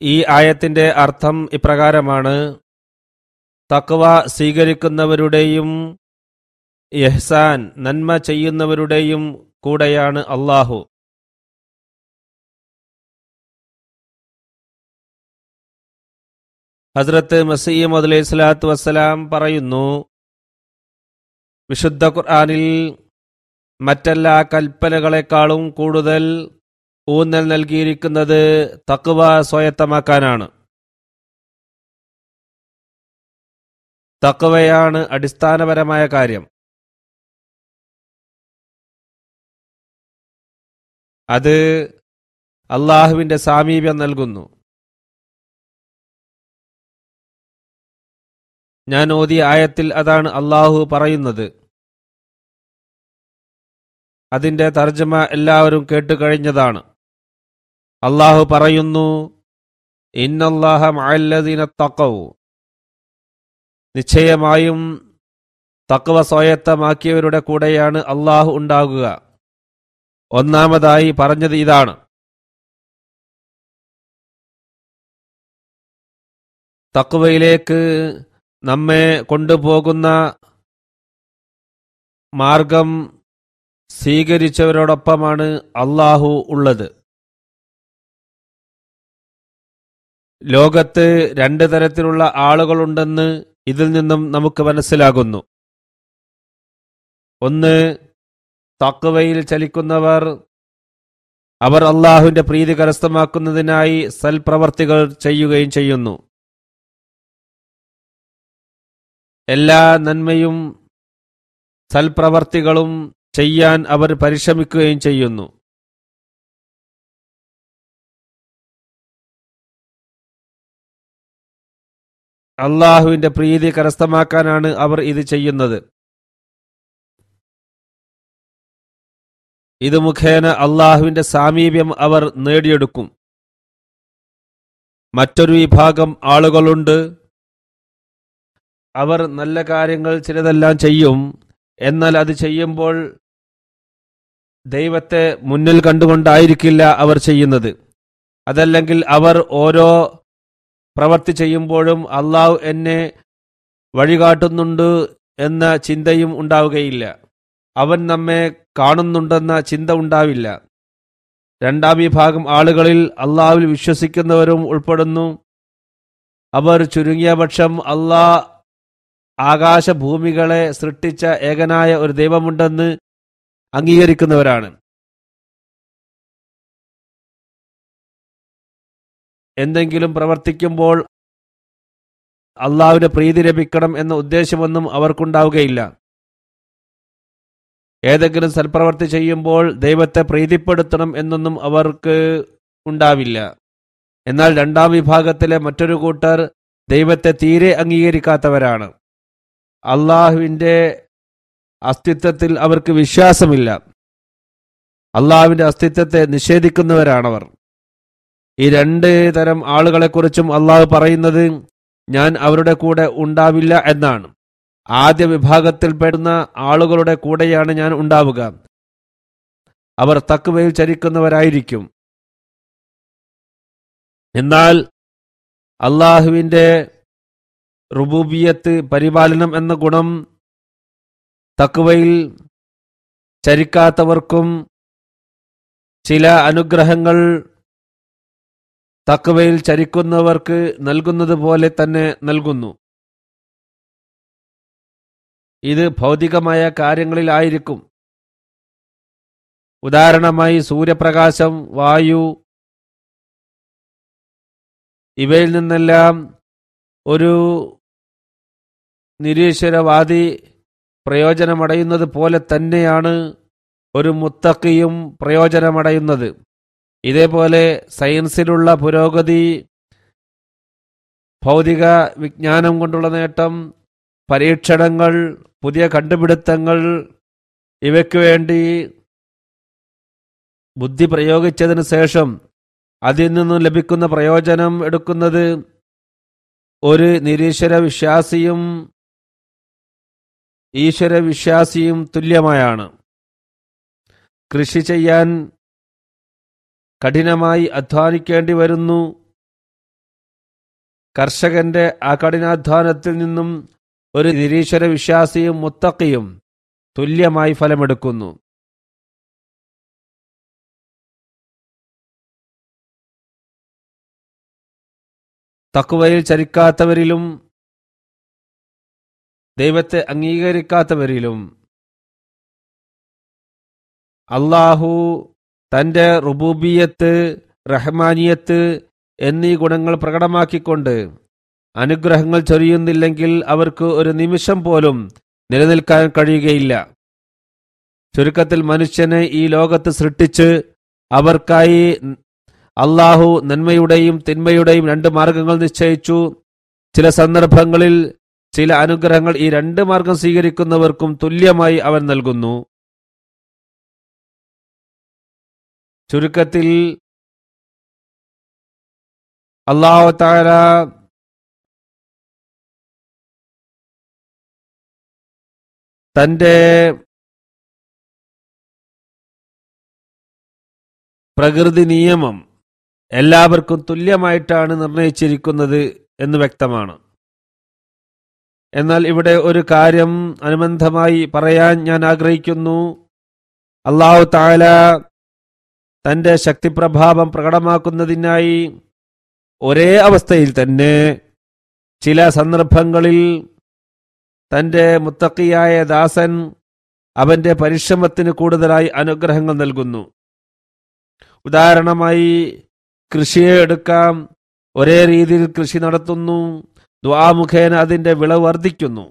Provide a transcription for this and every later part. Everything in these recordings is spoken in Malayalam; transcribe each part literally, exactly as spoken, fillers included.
ഈ ആയത്തിന്റെ അർത്ഥം ഇപ്രകാരമാണ്: തഖ്വ സ്വീകരിക്കുന്നവരുടെയും ഇഹ്സാൻ നന്മ ചെയ്യുന്നവരുടെയും കൂടെയാണ് അല്ലാഹു. ഹസ്രത്ത് മസീഹ് മൗഊദ് അലൈഹി സ്വലാത്തു വസ്സലാം പറയുന്നു, വിശുദ്ധ ഖുർആനിൽ മറ്റെല്ലാ കൽപ്പനകളെക്കാളും കൂടുതൽ ഊന്നൽ നൽകിയിരിക്കുന്നത് തഖ്വ സ്വായത്തമാക്കാനാണ്. തഖ്വയാണ് അടിസ്ഥാനപരമായ കാര്യം. അത് അള്ളാഹുവിന്റെ സാമീപ്യം നൽകുന്നു. ഞാൻ ഓതിയ ആയത്തിൽ അതാണ് അള്ളാഹു പറയുന്നത്. അതിന്റെ തർജ്ജമ എല്ലാവരും കേട്ടുകഴിഞ്ഞതാണ്. അള്ളാഹു പറയുന്നു, ഇന്നല്ലാഹ മഅല്ലദീന തഖൗ, നിശ്ചയമായും തഖ്വ സ്വായത്തമാക്കിയവരുടെ കൂടെയാണ് അള്ളാഹു ഉണ്ടാകുക. ഒന്നാമതായി പറഞ്ഞത് ഇതാണ്. തഖ്വയിലേക്ക് നമ്മെ കൊണ്ടുപോകുന്ന മാർഗം സ്വീകരിച്ചവരോടൊപ്പമാണ് അള്ളാഹു ഉള്ളത്. ലോകത്ത് രണ്ട് തരത്തിലുള്ള ആളുകളുണ്ടെന്ന് ഇതിൽ നിന്നും നമുക്ക് മനസ്സിലാകുന്നു. ഒന്ന്, തഖ്വയിൽ ചലിക്കുന്നവർ. അവർ അള്ളാഹുവിന്റെ പ്രീതി കരസ്ഥമാക്കുന്നതിനായി സൽപ്രവർത്തികൾ ചെയ്യുകയും ചെയ്യുന്നു. എല്ലാ നന്മയും സൽപ്രവർത്തികളും ചെയ്യാൻ അവർ പരിശ്രമിക്കുകയും ചെയ്യുന്നു. അള്ളാഹുവിന്റെ പ്രീതി കരസ്ഥമാക്കാനാണ് അവർ ഇത് ചെയ്യുന്നത്. ഇത് മുഖേന അള്ളാഹുവിന്റെ സാമീപ്യം അവർ നേടിയെടുക്കും. മറ്റൊരു വിഭാഗം ആളുകളുണ്ട്. അവർ നല്ല കാര്യങ്ങൾ ചിലതെല്ലാം ചെയ്യും. എന്നാൽ അത് ചെയ്യുമ്പോൾ ദൈവത്തെ മുന്നിൽ കണ്ടുകൊണ്ടായിരിക്കില്ല അവർ ചെയ്യുന്നത്. അതല്ലെങ്കിൽ അവർ ഓരോ പ്രവൃത്തി ചെയ്യുമ്പോഴും അള്ളാഹു എന്നെ വഴികാട്ടുന്നുണ്ട് എന്ന ചിന്തയും ഉണ്ടാവുകയില്ല. അവൻ നമ്മെ കാണുന്നുണ്ടെന്ന ചിന്ത ഉണ്ടാവില്ല. രണ്ടാം വിഭാഗം ആളുകളിൽ അള്ളാഹുവിൽ വിശ്വസിക്കുന്നവരും ഉൾപ്പെടുന്നു. അവർ ചുരുങ്ങിയ പക്ഷം അള്ളാഹ് ആകാശഭൂമികളെ സൃഷ്ടിച്ച ഏകനായ ഒരു ദൈവമുണ്ടെന്ന് അംഗീകരിക്കുന്നവരാണ്. എന്തെങ്കിലും പ്രവർത്തിക്കുമ്പോൾ അള്ളാഹുവിന്റെ പ്രീതി ലഭിക്കണം എന്ന ഉദ്ദേശമൊന്നും അവർക്കുണ്ടാവുകയില്ല. ഏതെങ്കിലും സൽപ്രവർത്തി ചെയ്യുമ്പോൾ ദൈവത്തെ പ്രീതിപ്പെടുത്തണം എന്നൊന്നും അവർക്ക് ഉണ്ടാവില്ല. എന്നാൽ രണ്ടാം വിഭാഗത്തിലെ മറ്റൊരു കൂട്ടർ ദൈവത്തെ തീരെ അംഗീകരിക്കാത്തവരാണ്. അള്ളാഹുവിന്റെ അസ്തിത്വത്തിൽ അവർക്ക് വിശ്വാസമില്ല. അള്ളാഹുവിന്റെ അസ്തിത്വത്തെ നിഷേധിക്കുന്നവരാണവർ. ഈ രണ്ട് തരം ആളുകളെക്കുറിച്ചും അള്ളാഹു പറയുന്നത് ഞാൻ അവരുടെ കൂടെ ഉണ്ടാവില്ല എന്നാണ്. ആദ്യ വിഭാഗത്തിൽപ്പെടുന്ന ആളുകളുടെ കൂടെയാണ് ഞാൻ ഉണ്ടാവുക. അവർ തഖ്വയിൽ ചരിക്കുന്നവരായിരിക്കും. എന്നാൽ അള്ളാഹുവിന്റെ റുബൂബിയത്ത്, പരിപാലനം എന്ന ഗുണം തഖ്വയിൽ ചരിക്കാത്തവർക്കും ചില അനുഗ്രഹങ്ങൾ തഖ്വയിൽ ചരിക്കുന്നവർക്ക് നൽകുന്നത് പോലെ തന്നെ നൽകുന്നു. ഇത് ഭൗതികമായ കാര്യങ്ങളിലായിരിക്കും. ഉദാഹരണമായി സൂര്യപ്രകാശം, വായു, ഇവയിൽ നിന്നെല്ലാം ഒരു നിരീശ്വരവാദി പ്രയോജനമടയുന്നത് പോലെ തന്നെയാണ് ഒരു മുത്തഖിയും പ്രയോജനമടയുന്നത്. ഇതേപോലെ സയൻസിലുള്ള പുരോഗതി, ഭൗതിക വിജ്ഞാനം കൊണ്ടുള്ള നേട്ടം, പരീക്ഷണങ്ങൾ, പുതിയ കണ്ടുപിടുത്തങ്ങൾ, ഇവയ്ക്കു വേണ്ടി ബുദ്ധി പ്രയോഗിച്ചതിന് ശേഷം അതിൽ നിന്നും ലഭിക്കുന്ന പ്രയോജനം എടുക്കുന്നത് ഒരു നിരീശ്വര വിശ്വാസിയും ഈശ്വര വിശ്വാസിയും തുല്യമായാണ്. കൃഷി ചെയ്യാൻ കഠിനമായി അധ്വാനിക്കേണ്ടി വരുന്നു. കർഷകന്റെ ആ കഠിനാധ്വാനത്തിൽ നിന്നും ഒരു നിരീശ്വര വിശ്വാസിയും മുത്തഖിയും തുല്യമായി ഫലമെടുക്കുന്നു. തഖ്വയിൽ ചരിക്കാത്തവരിലും ദൈവത്തെ അംഗീകരിക്കാത്തവരിലും അള്ളാഹു തന്റെ റുബൂബിയത്ത്, റഹ്മാനിയത്ത് എന്നീ ഗുണങ്ങൾ പ്രകടമാക്കിക്കൊണ്ട് അനുഗ്രഹങ്ങൾ ചൊരിയുന്നില്ലെങ്കിൽ അവർക്ക് ഒരു നിമിഷം പോലും നിലനിൽക്കാൻ കഴിയുകയില്ല. ചുരുക്കത്തിൽ മനുഷ്യനെ ഈ ലോകത്ത് സൃഷ്ടിച്ച് അവർക്കായി അള്ളാഹു നന്മയുടെയും തിന്മയുടെയും രണ്ട് മാർഗങ്ങൾ നിശ്ചയിച്ചു. ചില സന്ദർഭങ്ങളിൽ ചില അനുഗ്രഹങ്ങൾ ഈ രണ്ട് മാർഗം സ്വീകരിക്കുന്നവർക്കും തുല്യമായി അവൻ നൽകുന്നു. ചുരുക്കത്തിൽ അല്ലാഹു തആല തന്റെ പ്രകൃതി നിയമം എല്ലാവർക്കും തുല്യമായിട്ടാണ് നിർണയിച്ചിരിക്കുന്നത് എന്ന് വ്യക്തമാണ്. എന്നാൽ ഇവിടെ ഒരു കാര്യം അനുബന്ധമായി പറയാൻ ഞാൻ ആഗ്രഹിക്കുന്നു. അല്ലാഹു തആല തന്റെ ശക്തിപ്രഭാവം പ്രകടമാക്കുന്നതിനായി ഒരേ അവസ്ഥയിൽ തന്നെ ചില സന്ദർഭങ്ങളിൽ തന്റെ മുത്തഖിയായ ദാസൻ അവന്റെ പരിശ്രമത്തിന് കൂടുതലായി അനുഗ്രഹങ്ങൾ നൽകുന്നു. ഉദാഹരണമായി കൃഷിയെ എടുക്കാം. ഒരേ രീതിയിൽ കൃഷി നടത്തുന്നു, ദുആ മുഖേന അതിന്റെ വിളവ് വർദ്ധിക്കുന്നു.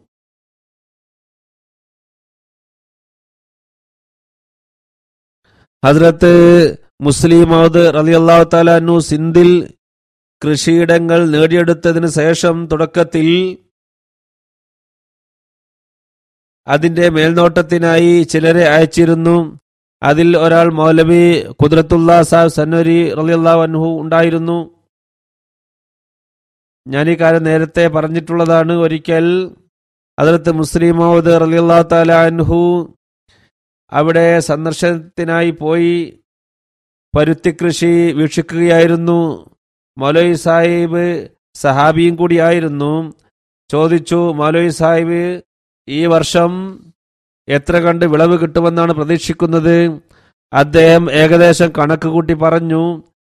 ഹദ്രത്ത് മുസ്ലിം മൗദ് റളിയല്ലാഹു തആല അൻഹു സിന്ധിൽ കൃഷിയിടങ്ങൾ നേടിയെടുത്തതിന് ശേഷം തുടക്കത്തിൽ അതിന്റെ മേൽനോട്ടത്തിനായി ചിലരെ അയച്ചിരുന്നു. അതിൽ ഒരാൾ മൗലവി ഖുദ്റത്തുല്ലാ സാഹിബ് സന്നൂരി റളിയല്ലാഹു അൻഹു ഉണ്ടായിരുന്നു. ഞാൻ ഈ കാര്യം നേരത്തെ പറഞ്ഞിട്ടുള്ളതാണ്. ഒരിക്കൽ ഹദ്രത്ത് മുസ്ലിം മൗദ് റളിയല്ലാഹു തആല അൻഹു അവിടെ സന്ദർശനത്തിനായി പോയി പരുത്തി കൃഷി വീക്ഷിക്കുകയായിരുന്നു. മൗലവി സാഹിബ് സഹാബിയും കൂടിയായിരുന്നു. ചോദിച്ചു, മൗലവി സാഹിബ് ഈ വർഷം എത്ര കണ്ട് വിളവ് കിട്ടുമെന്നാണ് പ്രതീക്ഷിക്കുന്നത്? അദ്ദേഹം ഏകദേശം കണക്ക് കൂട്ടി പറഞ്ഞു.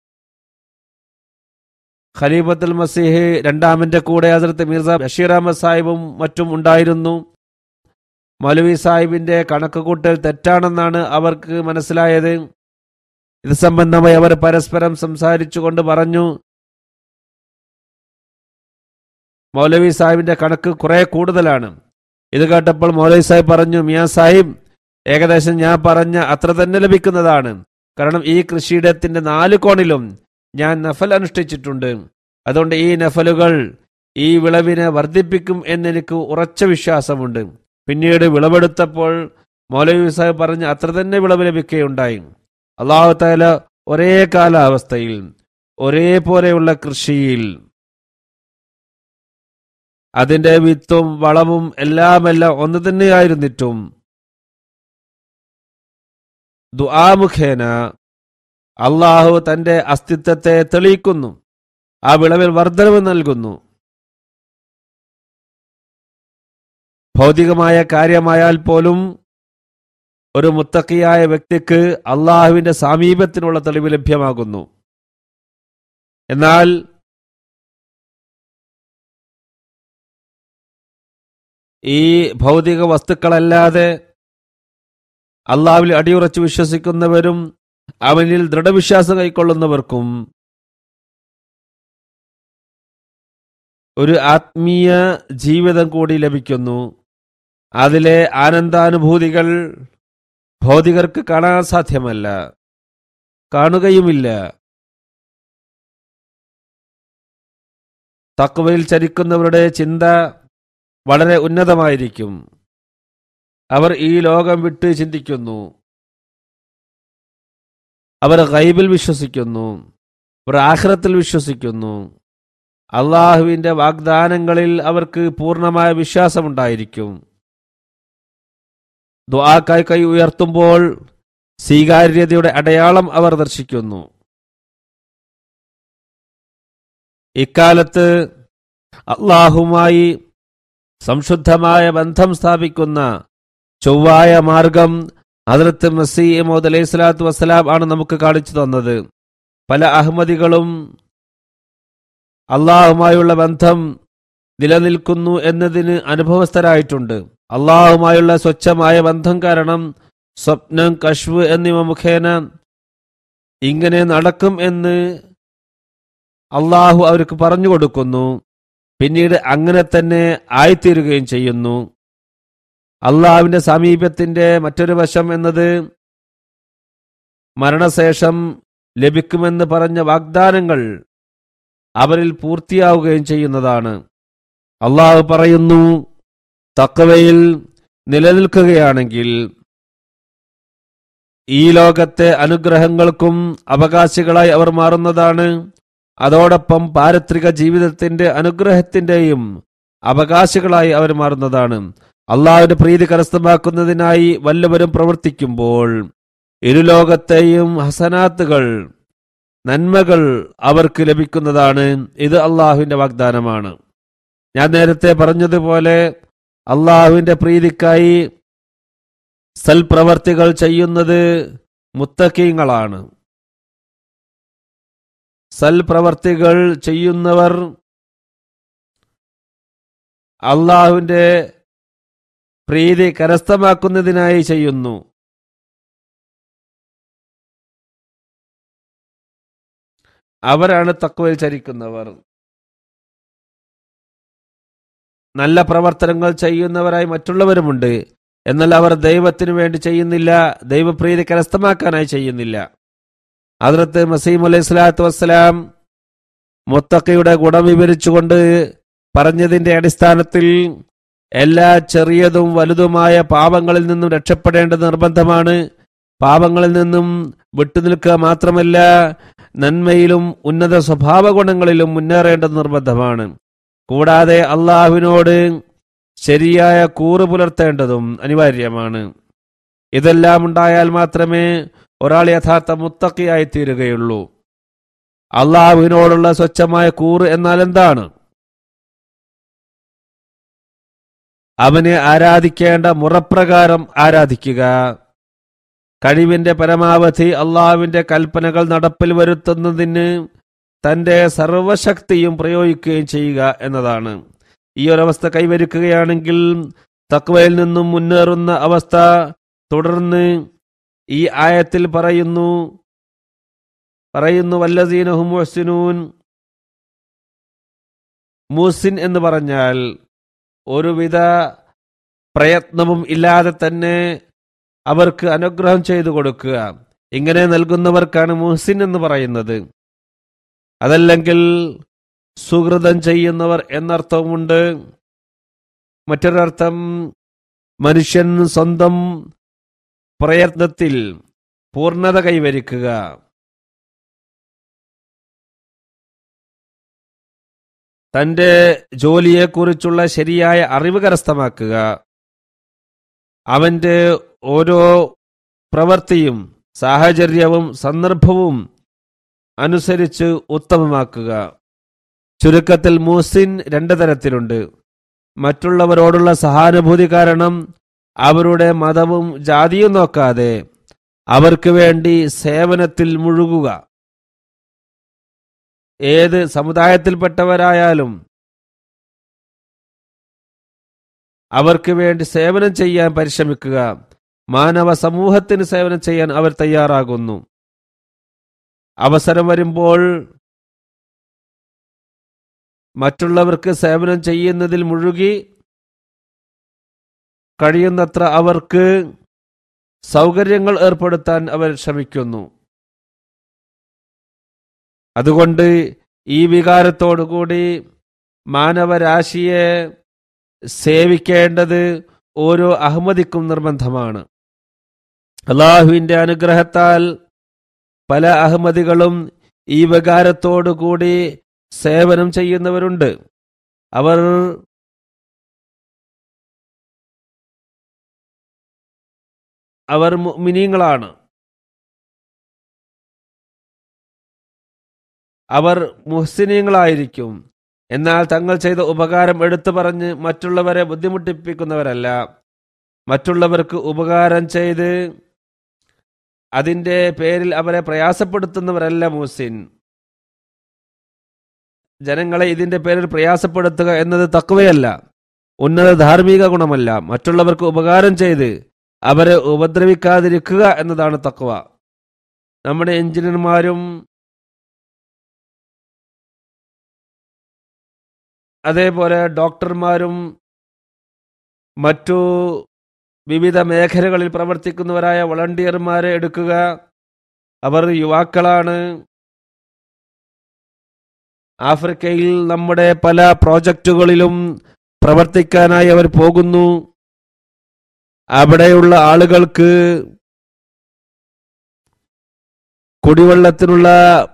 ഖലീഫത്തുൽ മസീഹ് രണ്ടാമന്റെ കൂടെ ഹസ്രത്ത് മിർസ ബഷീർ അഹമ്മദ് സാഹിബും മറ്റും ഉണ്ടായിരുന്നു. മൗലവി സാഹിബിന്റെ കണക്ക് കൂട്ടൽ തെറ്റാണെന്നാണ് അവർക്ക് മനസ്സിലായത്. ഇത് സംബന്ധമായി അവർ പരസ്പരം സംസാരിച്ചുകൊണ്ട് പറഞ്ഞു, മൗലവി സാഹിബിന്റെ കണക്ക് കുറെ കൂടുതലാണ്. ഇത് കേട്ടപ്പോൾ മൗലവി സാഹിബ് പറഞ്ഞു, മിയാ സാഹിബ്, ഏകദേശം ഞാൻ പറഞ്ഞ അത്ര തന്നെ ലഭിക്കുന്നതാണ്. കാരണം ഈ കൃഷിയിടത്തിന്റെ നാല് കോണിലും ഞാൻ നഫൽ അനുഷ്ഠിച്ചിട്ടുണ്ട്. അതുകൊണ്ട് ഈ നഫലുകൾ ഈ വിളവിനെ വർദ്ധിപ്പിക്കും എന്നെനിക്ക് ഉറച്ച വിശ്വാസമുണ്ട്. പിന്നീട് വിളവെടുത്തപ്പോൾ മൗലവി സാഹിബ് പറഞ്ഞ് അത്ര തന്നെ വിളവ് ലഭിക്കുകയുണ്ടായി. അല്ലാഹു തആല ഒരേ കാലാവസ്ഥയിൽ ഒരേപോലെയുള്ള കൃഷിയിൽ അതിന്റെ വിത്തും വളവും എല്ലാമെല്ലാം ഒന്ന് തന്നെയായിരുന്നിട്ടും ദുആ മുഖേന അള്ളാഹു തന്റെ അസ്തിത്വത്തെ തെളിയിക്കുന്നു, ആ വിളവിൽ വർദ്ധനവ് നൽകുന്നു. ഭൗതികമായ കാര്യമായാൽ പോലും ഒരു മുത്തഖിയായ വ്യക്തിക്ക് അള്ളാഹുവിന്റെ സാമീപ്യത്തിനുള്ള തെളിവ് ലഭ്യമാകുന്നു. എന്നാൽ ഈ ഭൗതിക വസ്തുക്കളല്ലാതെ അള്ളാഹുവിൽ അടിയുറച്ച് വിശ്വസിക്കുന്നവരും അവനിൽ ദൃഢവിശ്വാസം കൈക്കൊള്ളുന്നവർക്കും ഒരു ആത്മീയ ജീവിതം കൂടി ലഭിക്കുന്നു. അതിലെ ആനന്ദാനുഭൂതികൾ ഭൗതികർക്ക് കാണാൻ സാധ്യമല്ല, കാണുകയുമില്ല. തഖ്വയിൽ ചരിക്കുന്നവരുടെ ചിന്ത വളരെ ഉന്നതമായിരിക്കും. അവർ ഈ ലോകം വിട്ട് ചിന്തിക്കുന്നു, അവർ ഗൈബിൽ വിശ്വസിക്കുന്നു, അവർ ആഖിറത്തിൽ വിശ്വസിക്കുന്നു. അള്ളാഹുവിന്റെ വാഗ്ദാനങ്ങളിൽ അവർക്ക് പൂർണ്ണമായ വിശ്വാസമുണ്ടായിരിക്കും. ദുആക്കായി കൈ ഉയർത്തുമ്പോൾ സ്വീകാര്യതയുടെ അടയാളം അവർ ദർശിക്കുന്നു. ഇക്കാലത്ത് അള്ളാഹുമായി സംശുദ്ധമായ ബന്ധം സ്ഥാപിക്കുന്ന ചൊവ്വായ മാർഗം ഹദ്റത്ത് മസീഹ് മൗഊദ് അലൈഹി സ്വലാത്തു വസ്സലാം ആണ് നമുക്ക് കാണിച്ചു തന്നത്. പല അഹ്മദികളും അള്ളാഹുമായുള്ള ബന്ധം നിലനിൽക്കുന്നു എന്നതിന് അനുഭവസ്ഥരായിട്ടുണ്ട്. അള്ളാഹുമായുള്ള സ്വച്ഛമായ ബന്ധം കാരണം സ്വപ്നം, കശ്ഫ് എന്നിവ മുഖേന ഇങ്ങനെ നടക്കും എന്ന് അള്ളാഹു അവർക്ക് പറഞ്ഞു കൊടുക്കുന്നു. പിന്നീട് അങ്ങനെ തന്നെ ആയിത്തീരുകയും ചെയ്യുന്നു. അള്ളാഹുവിന്റെ സമീപത്തിന്റെ മറ്റൊരു വശം എന്നത് മരണശേഷം ലഭിക്കുമെന്ന് പറഞ്ഞ വാഗ്ദാനങ്ങൾ അവരിൽ പൂർത്തിയാവുകയും ചെയ്യുന്നതാണ്. അള്ളാഹു പറയുന്നു, തഖ്വയിൽ നിലനിൽക്കുകയാണെങ്കിൽ ഈ ലോകത്തെ അനുഗ്രഹങ്ങൾക്കും അവകാശികളായി അവർ മാറുന്നതാണ്. അതോടൊപ്പം പാരത്രിക ജീവിതത്തിന്റെ അനുഗ്രഹത്തിന്റെയും അവകാശികളായി അവർ മാറുന്നതാണ്. അള്ളാഹുവിന്റെ പ്രീതി കരസ്ഥമാക്കുന്നതിനായി വല്ലവരും പ്രവർത്തിക്കുമ്പോൾ ഇരുലോകത്തെയും ഹസനാത്തുകൾ, നന്മകൾ അവർക്ക് ലഭിക്കുന്നതാണ്. ഇത് അള്ളാഹുവിന്റെ വാഗ്ദാനമാണ്. ഞാൻ നേരത്തെ പറഞ്ഞതുപോലെ അള്ളാഹുവിന്റെ പ്രീതിക്കായി സൽപ്രവർത്തികൾ ചെയ്യുന്നത് മുത്തഖീങ്ങളാണ്. സൽപ്രവർത്തികൾ ചെയ്യുന്നവർ അള്ളാഹുവിന്റെ പ്രീതി കരസ്ഥമാക്കുന്നതിനായി ചെയ്യുന്നു. അവരാണ് തഖ്വയിൽ ചരിക്കുന്നവർ. നല്ല പ്രവർത്തനങ്ങൾ ചെയ്യുന്നവരായി മറ്റുള്ളവരുമുണ്ട്. എന്നാൽ അവർ ദൈവത്തിനു വേണ്ടി ചെയ്യുന്നില്ല, ദൈവപ്രീതി കരസ്ഥമാക്കാനായി ചെയ്യുന്നില്ല. ഹദ്റത്ത് മസീഹ് അലൈഹി സ്വലാത്തു വസ്സലാം മുത്തഖിയുടെ ഗുണം വിവരിച്ചുകൊണ്ട് പറഞ്ഞതിന്റെ അടിസ്ഥാനത്തിൽ എല്ലാ ചെറിയതും വലുതുമായ പാപങ്ങളിൽ നിന്നും രക്ഷപ്പെടേണ്ടത് നിർബന്ധമാണ്. പാപങ്ങളിൽ നിന്നും വിട്ടുനിൽക്കുക മാത്രമല്ല, നന്മയിലും ഉന്നത സ്വഭാവ ഗുണങ്ങളിലും മുന്നേറേണ്ടത് നിർബന്ധമാണ്. കൂടാതെ അള്ളാഹുവിനോട് ശരിയായ കൂറ് പുലർത്തേണ്ടതും അനിവാര്യമാണ്. ഇതെല്ലാം ഉണ്ടായാൽ മാത്രമേ ഒരാൾ യഥാർത്ഥ മുത്തഖിയായി തീരുകയുള്ളൂ. അള്ളാഹുവിനോടുള്ള സ്വച്ഛമായ കൂറ് എന്നാൽ എന്താണ്? അവനെ ആരാധിക്കേണ്ട മുറപ്രകാരം ആരാധിക്കുക, കഴിവിന്റെ പരമാവധി അള്ളാഹുവിന്റെ കൽപ്പനകൾ നടപ്പിൽ വരുത്തുന്നതിന് തന്റെ സർവശക്തിയും പ്രയോഗിക്കുകയും ചെയ്യുക എന്നതാണ്. ഈ ഒരവസ്ഥ കൈവരിക്കുകയാണെങ്കിൽ തഖ്വയിൽ നിന്നും മുന്നേറുന്ന അവസ്ഥ. തുടർന്ന് ഈ ആയത്തിൽ പറയുന്നു പറയുന്നു വല്ലസീന ഹും മുഹ്സിനൂൻ. മുഹ്സിൻ എന്ന് പറഞ്ഞാൽ ഒരുവിധ പ്രയത്നവും ഇല്ലാതെ തന്നെ അവർക്ക് അനുഗ്രഹം ചെയ്തു കൊടുക്കുക. ഇങ്ങനെ നൽകുന്നവർക്കാണ് മുഹ്സിൻ എന്ന് പറയുന്നത്. അതല്ലെങ്കിൽ സുഹൃതം ചെയ്യുന്നവർ എന്നർത്ഥവുമുണ്ട്. മറ്റൊരർത്ഥം മനുഷ്യൻ സ്വന്തം പ്രയത്നത്തിൽ പൂർണ്ണത കൈവരിക്കുക. തന്റെ ജോലിയെക്കുറിച്ചുള്ള ശരിയായ അറിവ് കരസ്ഥമാക്കുക. അവന്റെ ഓരോ പ്രവൃത്തിയും സാഹചര്യവും സന്ദർഭവും അനുസരിച്ച് ഉത്തമമാക്കുക. ചുരുക്കത്തിൽ മുഹ്സിൻ രണ്ട് തരത്തിലുണ്ട്. മറ്റുള്ളവരോടുള്ള സഹാനുഭൂതി കാരണം അവരുടെ മതവും ജാതിയും നോക്കാതെ അവർക്ക് വേണ്ടി സേവനത്തിൽ മുഴുകുക. ഏത് സമുദായത്തിൽപ്പെട്ടവരായാലും അവർക്ക് വേണ്ടി സേവനം ചെയ്യാൻ പരിശ്രമിക്കുക. മാനവ സമൂഹത്തിന് സേവനം ചെയ്യാൻ അവർ തയ്യാറാകുന്നു. അവസരം വരുമ്പോൾ മറ്റുള്ളവർക്ക് സേവനം ചെയ്യുന്നതിൽ മുഴുകി കഴിയുന്നത്ര അവർക്ക് സൗകര്യങ്ങൾ ഏർപ്പെടുത്താൻ അവർ ശ്രമിക്കുന്നു. അതുകൊണ്ട് ഈ വികാരത്തോടുകൂടി മാനവരാശിയെ സേവിക്കേണ്ടത് ഓരോ അഹമ്മദിക്കും നിർബന്ധമാണ്. അള്ളാഹുവിന്റെ അനുഗ്രഹത്താൽ പല അഹമ്മദികളും ഈ വികാരത്തോടുകൂടി സേവനം ചെയ്യുന്നവരുണ്ട്. അവർ അവർ മുഅ്മിനീങ്ങളാണ്. അവർ മുഹ്സിനീങ്ങളായിരിക്കും. എന്നാൽ തങ്ങൾ ചെയ്ത ഉപകാരം എടുത്തു പറഞ്ഞ് മറ്റുള്ളവരെ ബുദ്ധിമുട്ടിപ്പിക്കുന്നവരല്ല. മറ്റുള്ളവർക്ക് ഉപകാരം ചെയ്ത് അതിൻ്റെ പേരിൽ അവരെ പ്രയാസപ്പെടുത്തുന്നവരല്ല മുഹ്സിൻ. ജനങ്ങളെ ഇതിന്റെ പേരിൽ പ്രയാസപ്പെടുത്തുക എന്നത് തഖ്വയല്ല, ഉന്നത ധാർമ്മിക ഗുണമല്ല. മറ്റുള്ളവർക്ക് ഉപകാരം ചെയ്ത് അവരെ ഉപദ്രവിക്കാതിരിക്കുക എന്നതാണ് തഖ്വ. നമ്മുടെ എഞ്ചിനീയർമാരും അതേപോലെ ഡോക്ടർമാരും മറ്റു വിവിധ മേഖലകളിൽ പ്രവർത്തിക്കുന്നവരായ വളണ്ടിയർമാരെ എടുക്കുക. അവർ യുവാക്കളാണ്. ആഫ്രിക്കയിൽ നമ്മുടെ പല പ്രോജക്റ്റുകളിലും പ്രവർത്തിക്കാനായി അവർ പോകുന്നു. അവിടെയുള്ള ആളുകൾക്ക് കുടിവെള്ളത്തിനുള്ള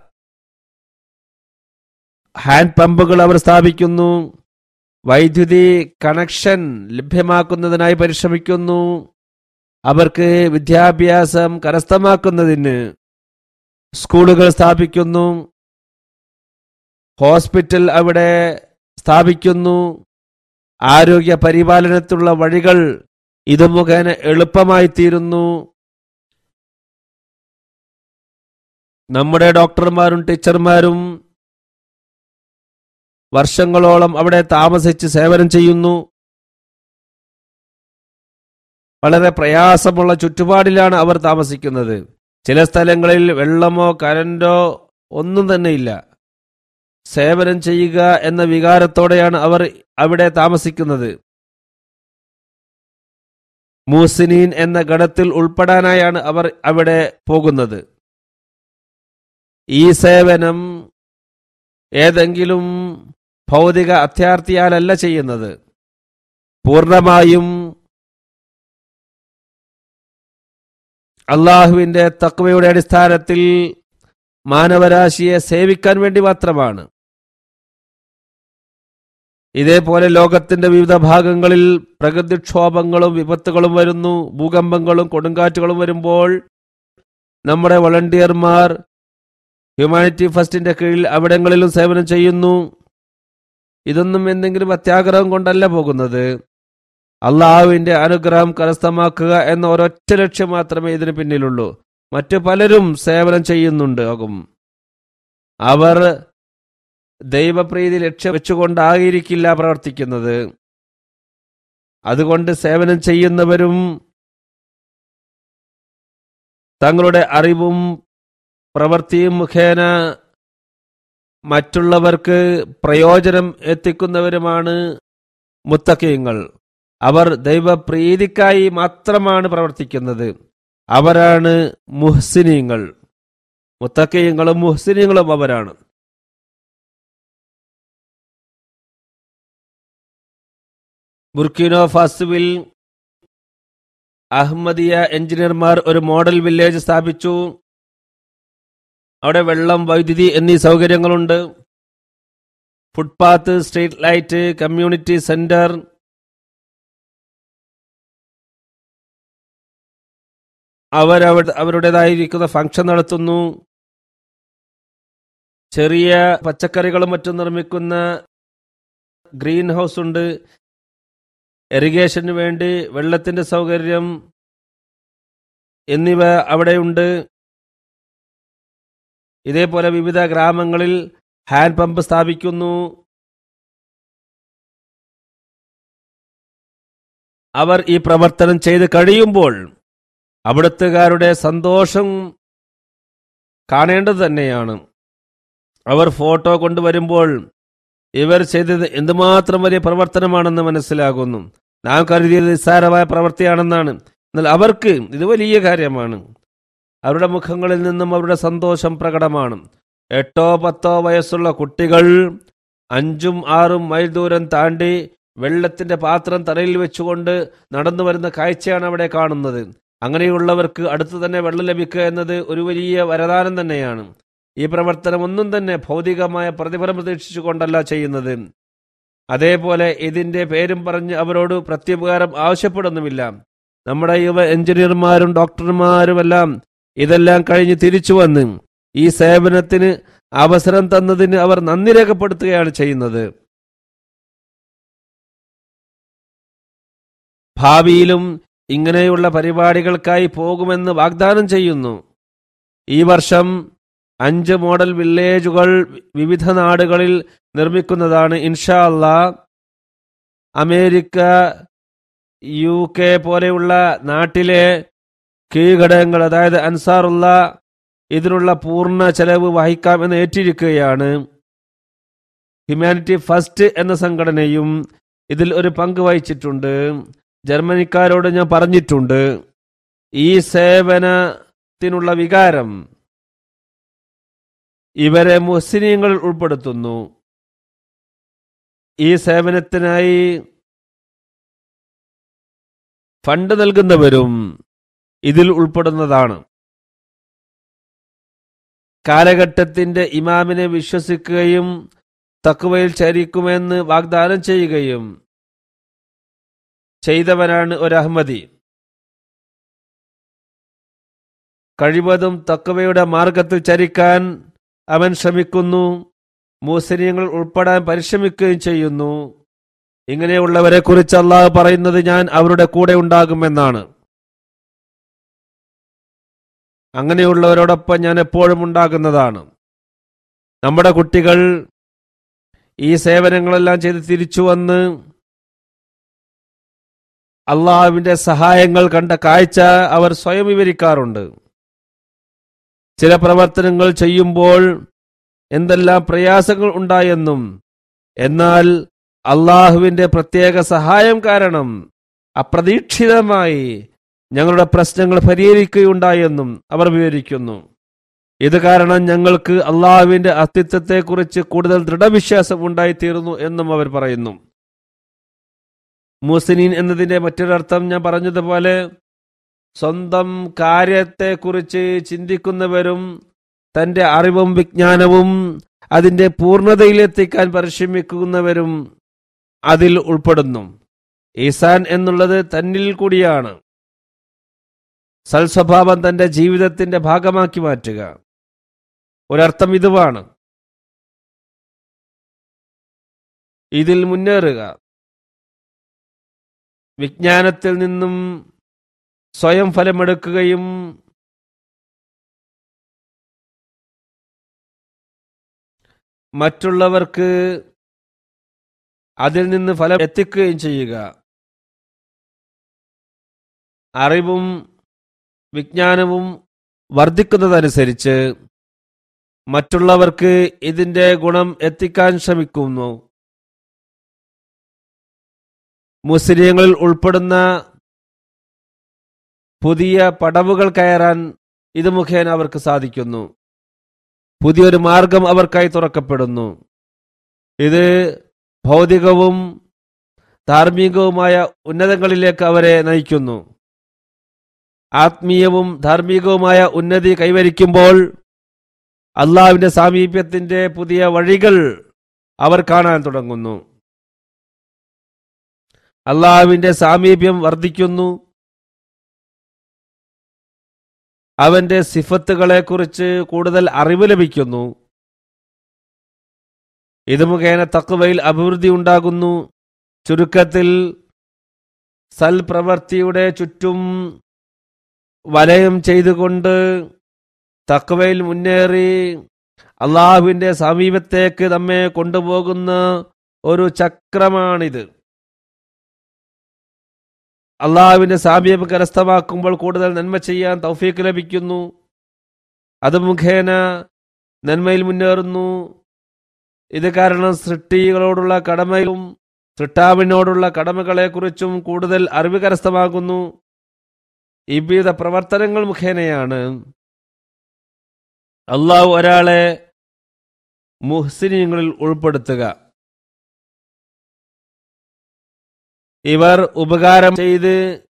ഹാൻഡ് പമ്പുകൾ അവർ സ്ഥാപിക്കുന്നു. വൈദ്യുതി കണക്ഷൻ ലഭ്യമാക്കുന്നതിനായി പരിശ്രമിക്കുന്നു. അവർക്ക് വിദ്യാഭ്യാസം കരസ്ഥമാക്കുന്നതിന് സ്കൂളുകൾ സ്ഥാപിക്കുന്നു. ഹോസ്പിറ്റൽ അവിടെ സ്ഥാപിക്കുന്നു. ആരോഗ്യ പരിപാലനത്തിലുള്ള വഴികൾ ഇത് മുഖേന എളുപ്പമായി തീരുന്നു. നമ്മുടെ ഡോക്ടർമാരും ടീച്ചർമാരും വർഷങ്ങളോളം അവിടെ താമസിച്ച് സേവനം ചെയ്യുന്നു. വളരെ പ്രയാസമുള്ള ചുറ്റുപാടിലാണ് അവർ താമസിക്കുന്നത്. ചില സ്ഥലങ്ങളിൽ വെള്ളമോ കരണ്ടോ ഒന്നും തന്നെ ഇല്ല. സേവനം ചെയ്യുക എന്ന വികാരത്തോടെയാണ് അവർ അവിടെ താമസിക്കുന്നത്. മുഹ്സിനീൻ എന്ന ഗണത്തിൽ ഉൾപ്പെടാനായാണ് അവർ അവിടെ പോകുന്നത്. ഈ സേവനം ഏതെങ്കിലും ഭൗതിക അത്യാർത്തിയാലല്ല ചെയ്യുന്നത്. പൂർണ്ണമായും അള്ളാഹുവിന്റെ തഖ്വയുടെ അടിസ്ഥാനത്തിൽ മാനവരാശിയെ സേവിക്കാൻ വേണ്ടി മാത്രമാണ്. ഇതേപോലെ ലോകത്തിന്റെ വിവിധ ഭാഗങ്ങളിൽ പ്രകൃതിക്ഷോഭങ്ങളും വിപത്തുകളും വരുന്നു. ഭൂകമ്പങ്ങളും കൊടുങ്കാറ്റുകളും വരുമ്പോൾ നമ്മുടെ വളണ്ടിയർമാർ ഹ്യൂമാനിറ്റി ഫസ്റ്റിന്റെ കീഴിൽ അവിടങ്ങളിലും സേവനം ചെയ്യുന്നു. ഇതൊന്നും എന്തെങ്കിലും അത്യാഗ്രഹം കൊണ്ടല്ല പോകുന്നത്. അള്ളാഹുവിന്റെ അനുഗ്രഹം കരസ്ഥമാക്കുക എന്ന ഒരൊറ്റ ലക്ഷ്യം മാത്രമേ ഇതിന് പിന്നിലുള്ളൂ. മറ്റു പലരും സേവനം ചെയ്യുന്നുണ്ട് ആകും. അവർ ദൈവപ്രീതി ലക്ഷ്യം വെച്ചുകൊണ്ടായിരിക്കില്ല പ്രവർത്തിക്കുന്നത്. അതുകൊണ്ട് സേവനം ചെയ്യുന്നവരും തങ്ങളുടെ അറിവും പ്രവൃത്തിയും മുഖേന മറ്റുള്ളവർക്ക് പ്രയോജനം എത്തിക്കുന്നവരുമാണ് മുത്തഖീങ്ങൾ. അവർ ദൈവപ്രീതിക്കായി മാത്രമാണ് പ്രവർത്തിക്കുന്നത്. അവരാണ് മുഹ്സിനീങ്ങൾ. മുത്തഖീങ്ങളും മുഹ്സിനീങ്ങളും അവരാണ്. ബുർക്കിനോ ഫാസുവിൽ അഹമ്മദിയ എഞ്ചിനീയർമാർ ഒരു മോഡൽ വില്ലേജ് സ്ഥാപിച്ചു. അവിടെ വെള്ളം, വൈദ്യുതി എന്നീ സൗകര്യങ്ങളുണ്ട്. Footpath, street light, community centre, അവർ അവരുടേതായിരിക്കുന്ന ഫംഗ്ഷൻ നടത്തുന്നു. ചെറിയ പച്ചക്കറികളും മറ്റും നിർമ്മിക്കുന്ന ഗ്രീൻ ഹൗസ് ഉണ്ട്. ഇറിഗേഷന് വേണ്ടി വെള്ളത്തിന്റെ സൗകര്യം എന്നിവ അവിടെയുണ്ട്. ഇതേപോലെ വിവിധ ഗ്രാമങ്ങളിൽ ഹാൻഡ് പമ്പ് സ്ഥാപിക്കുന്നു. അവർ ഈ പ്രവർത്തനം ചെയ്ത് കഴിയുമ്പോൾ അവിടുത്തുകാരുടെ സന്തോഷം കാണേണ്ടത് തന്നെയാണ്. അവർ ഫോട്ടോ കൊണ്ടുവരുമ്പോൾ ഇവർ ചെയ്തത് എന്തുമാത്രം വലിയ പ്രവർത്തനമാണെന്ന് മനസ്സിലാകുന്നു. നാം കരുതിയത് നിസ്സാരമായ പ്രവൃത്തിയാണെന്നാണ്. എന്നാൽ അവർക്ക് ഇത് വലിയ കാര്യമാണ്. അവരുടെ മുഖങ്ങളിൽ നിന്നും അവരുടെ സന്തോഷം പ്രകടമാണ്. എട്ടോ പത്തോ വയസ്സുള്ള കുട്ടികൾ അഞ്ചും ആറും മൈൽ ദൂരം താണ്ടി വെള്ളത്തിന്റെ പാത്രം തലയിൽ വെച്ചുകൊണ്ട് നടന്നു വരുന്ന കാഴ്ചയാണ് അവിടെ കാണുന്നത്. അങ്ങനെയുള്ളവർക്ക് അടുത്ത് തന്നെ വെള്ളം ലഭിക്കുക എന്നത് ഒരു വലിയ വരദാനം തന്നെയാണ്. ഈ പ്രവർത്തനം ഒന്നും തന്നെ ഭൗതികമായ പ്രതിഫലം പ്രതീക്ഷിച്ചുകൊണ്ടല്ല ചെയ്യുന്നത്. അതേപോലെ ഇതിന്റെ പേരും പറഞ്ഞ് അവരോട് പ്രത്യുപകാരം ആവശ്യപ്പെടുന്നുമില്ല. നമ്മുടെ യുവ എഞ്ചിനീയർമാരും ഡോക്ടർമാരുമെല്ലാം ഇതെല്ലാം കഴിഞ്ഞ് തിരിച്ചു വന്ന് ഈ സേവനത്തിന് അവസരം തന്നതിന് അവർ നന്ദി രേഖപ്പെടുത്തുകയാണ് ചെയ്യുന്നത്. ഭാവിയിലും ഇങ്ങനെയുള്ള പരിപാടികൾക്കായി പോകുമെന്ന് വാഗ്ദാനം ചെയ്യുന്നു. ഈ വർഷം അഞ്ച് മോഡൽ വില്ലേജുകൾ വിവിധ നാടുകളിൽ നിർമ്മിക്കുന്നതാണ്. ഇൻഷാ അല്ലാഹ് അമേരിക്ക, യു കെ പോലെയുള്ള നാട്ടിലെ കീഴ്ഘടകങ്ങൾ, അതായത് അൻസാറുള്ള, ഇതിനുള്ള പൂർണ്ണ ചെലവ് വഹിക്കാമെന്ന് ഏറ്റിരിക്കുകയാണ്. ഹ്യൂമാനിറ്റി ഫസ്റ്റ് എന്ന സംഘടനയും ഇതിൽ ഒരു പങ്ക് വഹിച്ചിട്ടുണ്ട്. ജർമ്മനിക്കാരോട് ഞാൻ പറഞ്ഞിട്ടുണ്ട്, ഈ സേവനത്തിനുള്ള വികാരം ഇവരെ മുസ്ലിങ്ങൾ ഉൾപ്പെടുത്തുന്നു. ഈ സേവനത്തിനായി ഫണ്ട് നൽകുന്നവരും ഇതിൽ ഉൾപ്പെടുന്നതാണ്. കാലഘട്ടത്തിന്റെ ഇമാമിനെ വിശ്വസിക്കുകയും തഖ്വയിൽ ചരിക്കുമെന്ന് വാഗ്ദാനം ചെയ്യുകയും ചെയ്തവനാണ് ഒരു അഹ്മദി. കഴിവതും തഖ്വയുടെ മാർഗത്തിൽ ചരിക്കാൻ അവൻ ശ്രമിക്കുന്നു. മുസ്ലിങ്ങൾ ഉൾപ്പെടാൻ പരിശ്രമിക്കുകയും ചെയ്യുന്നു. ഇങ്ങനെയുള്ളവരെ കുറിച്ച് അല്ലാഹു പറയുന്നത്, ഞാൻ അവരുടെ കൂടെ ഉണ്ടാകുമെന്നാണ്. അങ്ങനെയുള്ളവരോടൊപ്പം ഞാൻ എപ്പോഴും ഉണ്ടാകുന്നതാണ്. നമ്മുടെ കുട്ടികൾ ഈ സേവനങ്ങളെല്ലാം ചെയ്ത് തിരിച്ചു വന്ന് അള്ളാഹുവിന്റെ സഹായങ്ങൾ കണ്ട കാഴ്ച അവർ സ്വയം വിവരിക്കാറുണ്ട്. ചില പ്രവർത്തനങ്ങൾ ചെയ്യുമ്പോൾ എന്തെല്ലാം പ്രയാസങ്ങൾ ഉണ്ടായെന്നും, എന്നാൽ അള്ളാഹുവിന്റെ പ്രത്യേക സഹായം കാരണം അപ്രതീക്ഷിതമായി ഞങ്ങളുടെ പ്രശ്നങ്ങൾ പരിഹരിക്കുകയുണ്ടായെന്നും അവർ വിവരിക്കുന്നു. ഇത് കാരണം ഞങ്ങൾക്ക് അള്ളാഹുവിന്റെ അസ്തിത്വത്തെക്കുറിച്ച് കൂടുതൽ ദൃഢവിശ്വാസം ഉണ്ടായിത്തീർന്നു എന്നും അവർ പറയുന്നു. മുസ്ലിം എന്നതിന്റെ മറ്റൊരർത്ഥം ഞാൻ പറഞ്ഞതുപോലെ സ്വന്തം കാര്യത്തെക്കുറിച്ച് ചിന്തിക്കുന്നവരും തന്റെ അറിവും വിജ്ഞാനവും അതിന്റെ പൂർണ്ണതയിലെത്തിക്കാൻ പരിശ്രമിക്കുന്നവരും അതിൽ ഉൾപ്പെടുന്നു. ഈസാൻ എന്നുള്ളത് തന്നിൽ കൂടിയാണ്. സൽസ്വഭാവം തന്റെ ജീവിതത്തിന്റെ ഭാഗമാക്കി മാറ്റുക. ഒരർത്ഥം ഇതുവാണ്. ഇതിൽ മുന്നേറുക, വിജ്ഞാനത്തിൽ നിന്നും സ്വയം ഫലമെടുക്കുകയും മറ്റുള്ളവർക്ക് അതിൽ നിന്ന് ഫലം എത്തിക്കുകയും ചെയ്യുക. അറിവും വിജ്ഞാനവും വർദ്ധിക്കുന്നതനുസരിച്ച് മറ്റുള്ളവർക്ക് ഇതിന്റെ ഗുണം എത്തിക്കാൻ ശ്രമിക്കുന്നു. മുസ്ലിങ്ങളിൽ ഉൾപ്പെടുന്ന പുതിയ പടവുകൾ കയറാൻ ഇത് മുഖേന അവർക്ക് സാധിക്കുന്നു. പുതിയൊരു മാർഗം അവർക്കായി തുറക്കപ്പെടുന്നു. ഇത് ഭൗതികവും ധാർമ്മികവുമായ ഉന്നതങ്ങളിലേക്ക് അവരെ നയിക്കുന്നു. ആത്മീയവും ധാർമ്മികവുമായ ഉന്നതി കൈവരിക്കുമ്പോൾ അള്ളാഹുവിന്റെ സാമീപ്യത്തിന്റെ പുതിയ വഴികൾ അവർ കാണാൻ തുടങ്ങുന്നു. അള്ളാഹുവിന്റെ സാമീപ്യം വർദ്ധിക്കുന്നു. അവന്റെ സിഫത്തുകളെക്കുറിച്ച് കൂടുതൽ അറിവ് ലഭിക്കുന്നു. ഇത് മുഖേന തഖ്വയിൽ അഭിവൃദ്ധി ഉണ്ടാകുന്നു. ചുരുക്കത്തിൽ സൽപ്രവൃത്തിയുടെ ചുറ്റും വലയം ചെയ്തുകൊണ്ട് തഖ്വയിൽ മുന്നേറി അള്ളാഹുവിന്റെ സമീപത്തേക്ക് നമ്മെ കൊണ്ടുപോകുന്ന ഒരു ചക്രമാണിത്. അള്ളാഹുവിന്റെ സാമീപ്യം കരസ്ഥമാക്കുമ്പോൾ കൂടുതൽ നന്മ ചെയ്യാൻ തൗഫീഖ് ലഭിക്കുന്നു. അത് മുഖേന നന്മയിൽ മുന്നേറുന്നു. ഇത് കാരണം സൃഷ്ടികളോടുള്ള കടമയും സൃഷ്ടാവിനോടുള്ള കടമകളെക്കുറിച്ചും കൂടുതൽ അറിവ് കരസ്ഥമാകുന്നു. ഈ വിവിധ പ്രവർത്തനങ്ങൾ മുഖേനയാണ് അള്ളാഹു ഒരാളെ മുഹ്സിനീങ്ങളിൽ ഉൾപ്പെടുത്തുക. ഇവർ ഉപകാരം ചെയ്ത്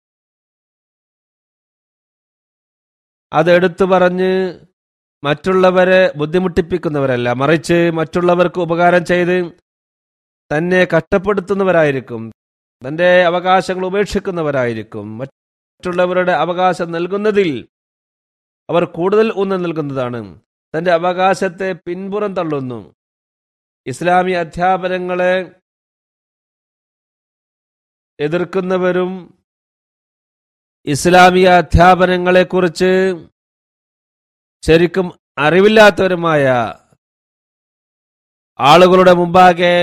അതെടുത്തു പറഞ്ഞ് മറ്റുള്ളവരെ ബുദ്ധിമുട്ടിപ്പിക്കുന്നവരല്ല, മറിച്ച് മറ്റുള്ളവർക്ക് ഉപകാരം ചെയ്ത് തന്നെ കഷ്ടപ്പെടുത്തുന്നവരായിരിക്കും. തന്റെ അവകാശങ്ങൾ ഉപേക്ഷിക്കുന്നവരായിരിക്കും. മറ്റുള്ളവരുടെ അവകാശം നൽകുന്നതിൽ അവർ കൂടുതൽ ഊന്നൽ നൽകുന്നതാണ്. തന്റെ അവകാശത്തെ പിൻപുറം തള്ളുന്നു. ഇസ്ലാമിക അധ്യാപനങ്ങളെ എതിർക്കുന്നവരും ഇസ്ലാമിക അധ്യാപനങ്ങളെക്കുറിച്ച് ശരിക്കും അറിവില്ലാത്തവരുമായ ആളുകളുടെ മുമ്പാകെ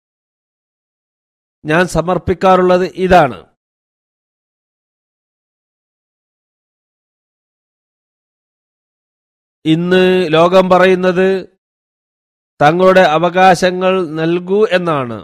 ഞാൻ സമർപ്പിക്കാറുള്ളത് ഇതാണ്. ഇന്ന് ലോകം പറയുന്നത് തങ്ങളുടെ അവകാശങ്ങൾ നൽകൂ എന്നാണ്.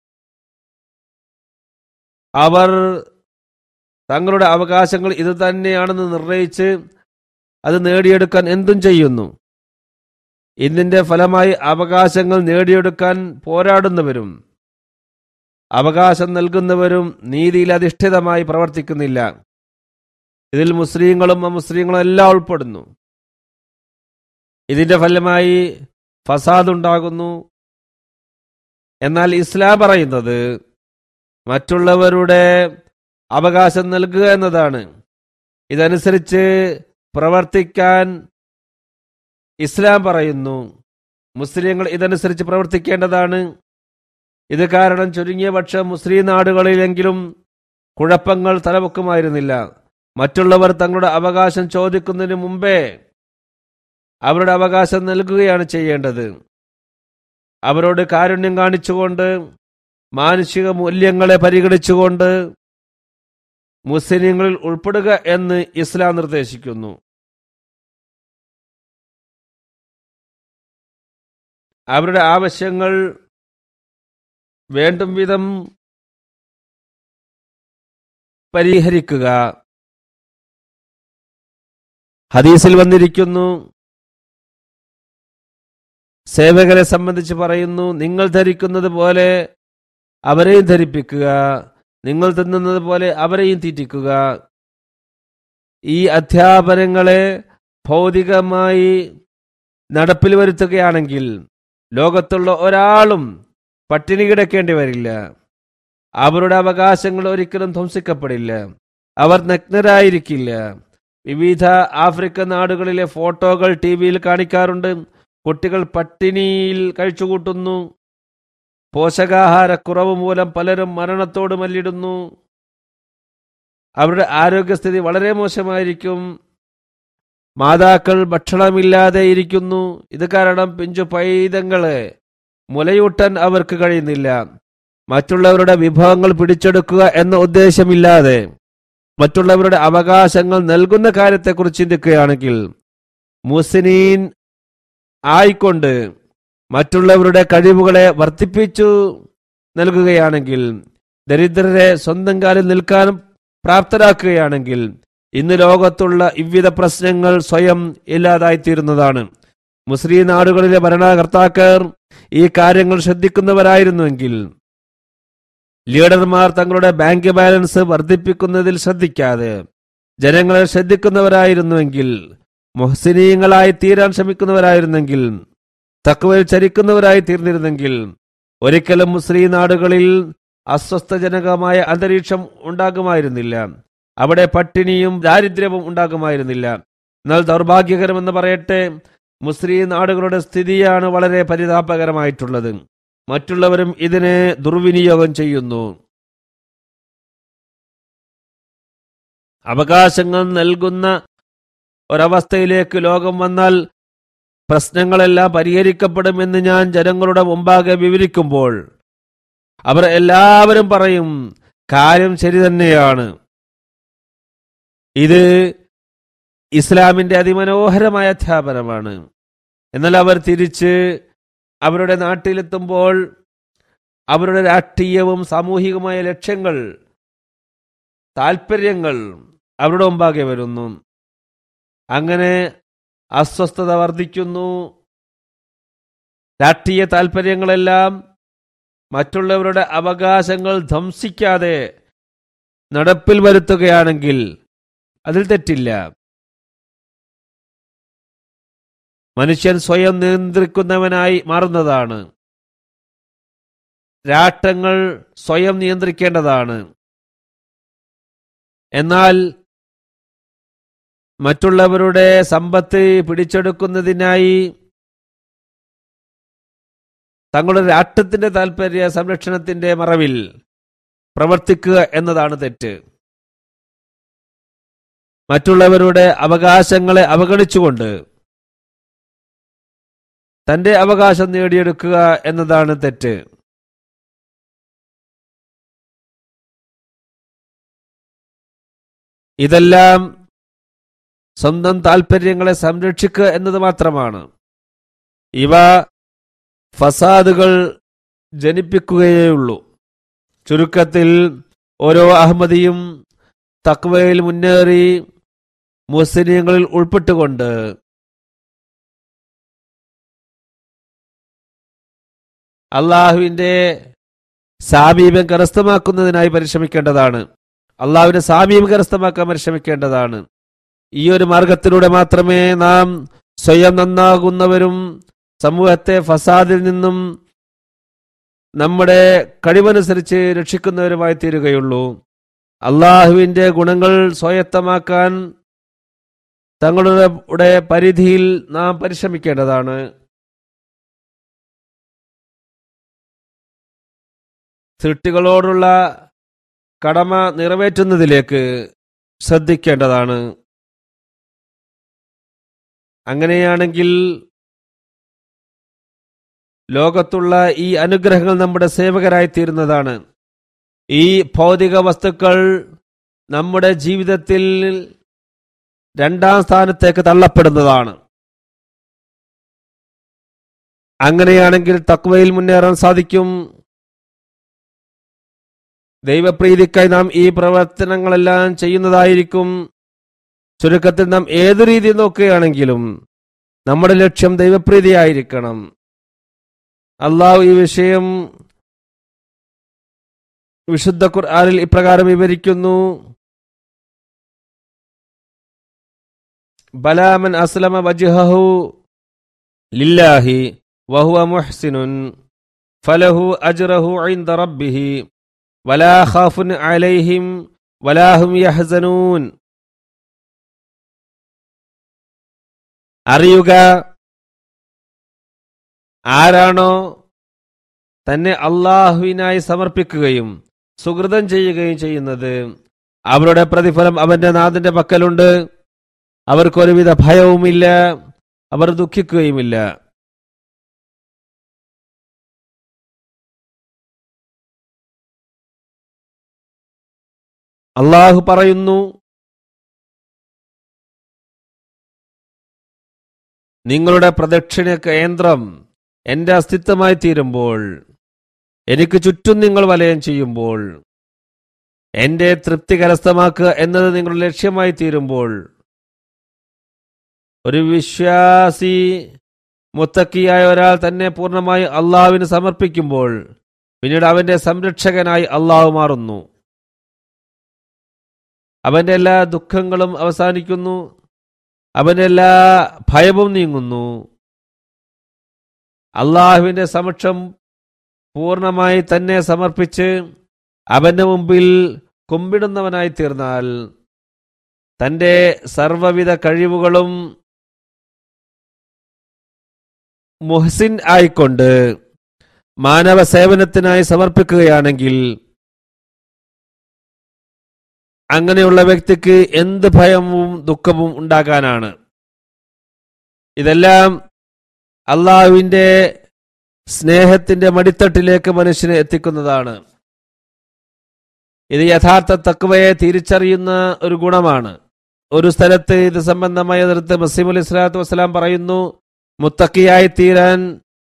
അവർ തങ്ങളുടെ അവകാശങ്ങൾ ഇത് തന്നെയാണെന്ന് നിർണയിച്ച് അത് നേടിയെടുക്കാൻ എന്തും ചെയ്യുന്നു. ഇതിന്റെ ഫലമായി അവകാശങ്ങൾ നേടിയെടുക്കാൻ പോരാടുന്നവരും അവകാശം നൽകുന്നവരും നീതിയിൽ അധിഷ്ഠിതമായി പ്രവർത്തിക്കുന്നില്ല. ഇതിൽ മുസ്ലിങ്ങളും അമുസ്ലിങ്ങളും എല്ലാം ഉൾപ്പെടുന്നു. ഇതിന്റെ ഫലമായി ഫസാദ് ഉണ്ടാകുന്നു. എന്നാൽ ഇസ്ലാം പറയുന്നത് മറ്റുള്ളവരുടെ അവകാശം നൽകുക എന്നതാണ്. ഇതനുസരിച്ച് പ്രവർത്തിക്കാൻ ഇസ്ലാം പറയുന്നു. മുസ്ലിങ്ങൾ ഇതനുസരിച്ച് പ്രവർത്തിക്കേണ്ടതാണ്. ഇത് കാരണം ചുരുങ്ങിയ പക്ഷം മുസ്ലിം നാടുകളിലെങ്കിലും കുഴപ്പങ്ങൾ തലപൊക്കുമായിരുന്നില്ല. മറ്റുള്ളവർ തങ്ങളുടെ അവകാശം ചോദിക്കുന്നതിന് മുമ്പേ അവരുടെ അവകാശം നൽകുകയാണ് ചെയ്യേണ്ടത്. അവരോട് കാരുണ്യം കാണിച്ചുകൊണ്ട് മാനുഷിക മൂല്യങ്ങളെ പരിഗണിച്ചുകൊണ്ട് മുസ്ലിങ്ങളിൽ ഉൾപ്പെടുക എന്ന് ഇസ്ലാം നിർദ്ദേശിക്കുന്നു. അവരുടെ ആവശ്യങ്ങൾ വേണ്ടും വിധം പരിഹരിക്കുക. ഹദീസിൽ വന്നിരിക്കുന്നു, സേവകരെ സംബന്ധിച്ച് പറയുന്നു, നിങ്ങൾ ധരിക്കുന്നത് പോലെ അവരെയും ധരിപ്പിക്കുക, നിങ്ങൾ തിന്നുന്നത് പോലെ അവരെയും തീറ്റിക്കുക. ഈ അധ്യാപനങ്ങളെ ഭൗതികമായി നടപ്പിൽ വരുത്തുകയാണെങ്കിൽ ലോകത്തുള്ള ഒരാളും പട്ടിണി കിടക്കേണ്ടി വരില്ല. അവരുടെ അവകാശങ്ങൾ ഒരിക്കലും ധ്വംസിക്കപ്പെടില്ല. അവർ നഗ്നരായിരിക്കില്ല. വിവിധ ആഫ്രിക്കൻ നാടുകളിലെ ഫോട്ടോകൾ ടി വിയിൽ കാണിക്കാറുണ്ട്. കുട്ടികൾ പട്ടിണിയിൽ കഴിച്ചുകൂട്ടുന്നു. പോഷകാഹാരക്കുറവ് മൂലം പലരും മരണത്തോട് മല്ലിടുന്നു. അവരുടെ ആരോഗ്യസ്ഥിതി വളരെ മോശമായിരിക്കും. മാതാക്കൾ ഭക്ഷണമില്ലാതെ ഇരിക്കുന്നു. ഇത് കാരണം പിഞ്ചു പൈതങ്ങളെ മുലയൂട്ടാൻ അവർക്ക് കഴിയുന്നില്ല. മറ്റുള്ളവരുടെ വിഭവങ്ങൾ പിടിച്ചെടുക്കുക എന്ന ഉദ്ദേശമില്ലാതെ മറ്റുള്ളവരുടെ അവകാശങ്ങൾ നൽകുന്ന കാര്യത്തെക്കുറിച്ച് ചിന്തിക്കുകയാണെങ്കിൽ, മുസ്ലിം ആയിക്കൊണ്ട് മറ്റുള്ളവരുടെ കഴിവുകളെ വർദ്ധിപ്പിച്ചു നൽകുകയാണെങ്കിൽ, ദരിദ്രരെ സ്വന്തം കാലിൽ നിൽക്കാൻ പ്രാപ്തരാക്കുകയാണെങ്കിൽ ഇന്ന് ലോകത്തുള്ള വിവിധ പ്രശ്നങ്ങൾ സ്വയം ഇല്ലാതായിത്തീരുന്നതാണ്. മുസ്ലിം നാടുകളിലെ ഭരണകർത്താക്കൾ ഈ കാര്യങ്ങൾ ശ്രദ്ധിക്കുന്നവരായിരുന്നുവെങ്കിൽ, ലീഡർമാർ തങ്ങളുടെ ബാങ്ക് ബാലൻസ് വർദ്ധിപ്പിക്കുന്നതിൽ ശ്രദ്ധിക്കാതെ ജനങ്ങളെ ശ്രദ്ധിക്കുന്നവരായിരുന്നുവെങ്കിൽ, മുഹ്സിനീങ്ങളായി തീരാൻ ശ്രമിക്കുന്നവരായിരുന്നെങ്കിൽ, തഖ്വയിൽ ചരിക്കുന്നവരായി തീർന്നിരുന്നെങ്കിൽ ഒരിക്കലും മുസ്ലിം നാടുകളിൽ അസ്വസ്ഥജനകമായ അന്തരീക്ഷം ഉണ്ടാകുമായിരുന്നില്ല. അവിടെ പട്ടിണിയും ദാരിദ്ര്യവും ഉണ്ടാകുമായിരുന്നില്ല. എന്നാൽ ദൗർഭാഗ്യകരമെന്ന് പറയട്ടെ, മുസ്ലിം നാടുകളുടെ സ്ഥിതിയാണ് വളരെ പരിതാപകരമായിട്ടുള്ളത്. മറ്റുള്ളവരും ഇതിനെ ദുർവിനിയോഗം ചെയ്യുന്നു. അവകാശങ്ങൾ നൽകുന്ന ഒരവസ്ഥയിലേക്ക് ലോകം വന്നാൽ പ്രശ്നങ്ങളെല്ലാം പരിഹരിക്കപ്പെടുമെന്ന് ഞാൻ ജനങ്ങളുടെ മുമ്പാകെ വിവരിക്കുമ്പോൾ അവർ എല്ലാവരും പറയും, കാര്യം ശരി തന്നെയാണ്. ഇത് ഇസ്ലാമിന്റെ അതിമനോഹരമായ അധ്യാപനമാണ്. എന്നാൽ അവർ തിരിച്ച് അവരുടെ നാട്ടിലെത്തുമ്പോൾ അവരുടെ രാഷ്ട്രീയവും സാമൂഹികമായ ലക്ഷ്യങ്ങൾ, താൽപ്പര്യങ്ങൾ അവരുടെ മുമ്പാകെ വരുന്നു. അങ്ങനെ അസ്വസ്ഥത വർദ്ധിക്കുന്നു. രാഷ്ട്രീയ താൽപ്പര്യങ്ങളെല്ലാം മറ്റുള്ളവരുടെ അവകാശങ്ങൾ ധ്വംസിക്കാതെ നടപ്പിൽ വരുത്തുകയാണെങ്കിൽ അതിൽ തെറ്റില്ല. മനുഷ്യൻ സ്വയം നിയന്ത്രിക്കുന്നവനായി മാറുന്നതാണ്. രാഷ്ട്രങ്ങൾ സ്വയം നിയന്ത്രിക്കേണ്ടതാണ്. എന്നാൽ മറ്റുള്ളവരുടെ സമ്പത്ത് പിടിച്ചെടുക്കുന്നതിനായി തങ്ങളുടെ രാഷ്ട്രത്തിന്റെ താൽപര്യ സംരക്ഷണത്തിന്റെ മറവിൽ പ്രവർത്തിക്കുക എന്നതാണ് തെറ്റ്. മറ്റുള്ളവരുടെ അവകാശങ്ങളെ അവഗണിച്ചുകൊണ്ട് തന്റെ അവകാശം നേടിയെടുക്കുക എന്നതാണ് തെറ്റ്. ഇതെല്ലാം സ്വന്തം താൽപര്യങ്ങളെ സംരക്ഷിക്കുക എന്നത് മാത്രമാണ്. ഇവ ഫസാദുകൾ ജനിപ്പിക്കുകയുള്ളൂ. ചുരുക്കത്തിൽ ഓരോ അഹമ്മദിയും തഖ്വയിൽ മുന്നേറി മുസ്ലിങ്ങളിൽ ഉൾപ്പെട്ടുകൊണ്ട് അള്ളാഹുവിന്റെ സാമീപ്യം കരസ്ഥമാക്കുന്നതിനായി പരിശ്രമിക്കേണ്ടതാണ്. അള്ളാഹുവിന്റെ സാമീപ്യം കരസ്ഥമാക്കാൻ പരിശ്രമിക്കേണ്ടതാണ്. ഈ ഒരു മാർഗത്തിലൂടെ മാത്രമേ നാം സ്വയം നന്നാകുന്നവരും സമൂഹത്തെ ഫസാദിൽ നിന്നും നമ്മുടെ കഴിവനുസരിച്ച് രക്ഷിക്കുന്നവരുമായി തീരുകയുള്ളൂ. അള്ളാഹുവിന്റെ ഗുണങ്ങൾ സ്വായത്തമാക്കാൻ തങ്ങളുടെ പരിധിയിൽ നാം പരിശ്രമിക്കേണ്ടതാണ്. സൃഷ്ടികളോടുള്ള കടമ നിറവേറ്റുന്നതിലേക്ക് ശ്രദ്ധിക്കേണ്ടതാണ്. അങ്ങനെയാണെങ്കിൽ ലോകത്തുള്ള ഈ അനുഗ്രഹങ്ങൾ നമ്മുടെ സേവകരായി തീരുന്നതാണ്. ഈ ഭൗതിക വസ്തുക്കൾ നമ്മുടെ ജീവിതത്തിൽ രണ്ടാം സ്ഥാനത്തേക്ക് തള്ളപ്പെടുന്നതാണ്. അങ്ങനെയാണെങ്കിൽ തഖ്വയിൽ മുന്നേറാൻ സാധിക്കും. ദൈവപ്രീതിക്കായി നാം ഈ പ്രവർത്തനങ്ങളെല്ലാം ചെയ്യുന്നതായിരിക്കും. ചുരുക്കത്തിൽ നാം ഏതു രീതി നോക്കുകയാണെങ്കിലും നമ്മുടെ ലക്ഷ്യം ദൈവപ്രീതിയായിരിക്കണം. അള്ളാഹു ഈ വിഷയം വിശുദ്ധ ഖുർആനിൽ ഇപ്രകാരം വിവരിക്കുന്നു: ബലാ മൻ അസ്ലമ വജ്ഹഹു ലില്ലാഹി വഹുവ മുഹ്സിനുൻ ഫലഹു അജ്റഹു ഇൻദ റബ്ബിഹി വലാ ഖാഫുൻ അലൈഹിം വലാ ഹും യഹ്സനൂൻ. അറിയുക, ആരാണോ തന്നെ അള്ളാഹുവിനായി സമർപ്പിക്കുകയും സുകൃതം ചെയ്യുകയും ചെയ്യുന്നത്, അവരുടെ പ്രതിഫലം അവന്റെ നാഥന്റെ പക്കലുണ്ട്. അവർക്കൊരുവിധ ഭയവുമില്ല, അവർ ദുഃഖിക്കുകയുമില്ല. അള്ളാഹു പറയുന്നു: നിങ്ങളുടെ പ്രദക്ഷിണ കേന്ദ്രം എന്റെ അസ്തിത്വമായി തീരുമ്പോൾ, എനിക്ക് ചുറ്റും നിങ്ങൾ വലയം ചെയ്യുമ്പോൾ, എന്റെ തൃപ്തി കരസ്ഥമാക്കുക എന്നത് നിങ്ങളുടെ ലക്ഷ്യമായി തീരുമ്പോൾ, ഒരു വിശ്വാസി മുത്തക്കിയായ ഒരാൾ തന്നെ പൂർണ്ണമായി അള്ളാഹുവിന് സമർപ്പിക്കുമ്പോൾ പിന്നീട് അവന്റെ സംരക്ഷകനായി അള്ളാഹു മാറുന്നു. അവന്റെ എല്ലാ ദുഃഖങ്ങളും അവസാനിക്കുന്നു, അവന്റെ എല്ലാ ഭയവും നീങ്ങുന്നു. അള്ളാഹുവിന്റെ സമക്ഷം പൂർണ്ണമായി തന്നെ സമർപ്പിച്ച് അവന്റെ മുമ്പിൽ കുമ്പിടുന്നവനായി തീർന്നാൽ തന്റെ സർവവിധ കഴിവുകളും മുഹ്സിൻ ആയിക്കൊണ്ട് മാനവ സേവനത്തിനായി സമർപ്പിക്കുകയാണെങ്കിൽ അങ്ങനെയുള്ള വ്യക്തിക്ക് എന്ത് ഭയവും ദുഃഖവും ഉണ്ടാകാനാണ്? ഇതെല്ലാം അള്ളാഹുവിന്റെ സ്നേഹത്തിന്റെ മടിത്തട്ടിലേക്ക് മനുഷ്യനെ എത്തിക്കുന്നതാണ്. ഇത് യഥാർത്ഥ തഖ്വയെ തിരിച്ചറിയുന്ന ഒരു ഗുണമാണ്. ഒരു സ്ഥലത്ത് ഇത് സംബന്ധമായ നേരത്തെ മസീഹ് അലൈഹി സ്വലാത്തു വസ്സലാം പറയുന്നു: മുത്തഖിയായി തീരാൻ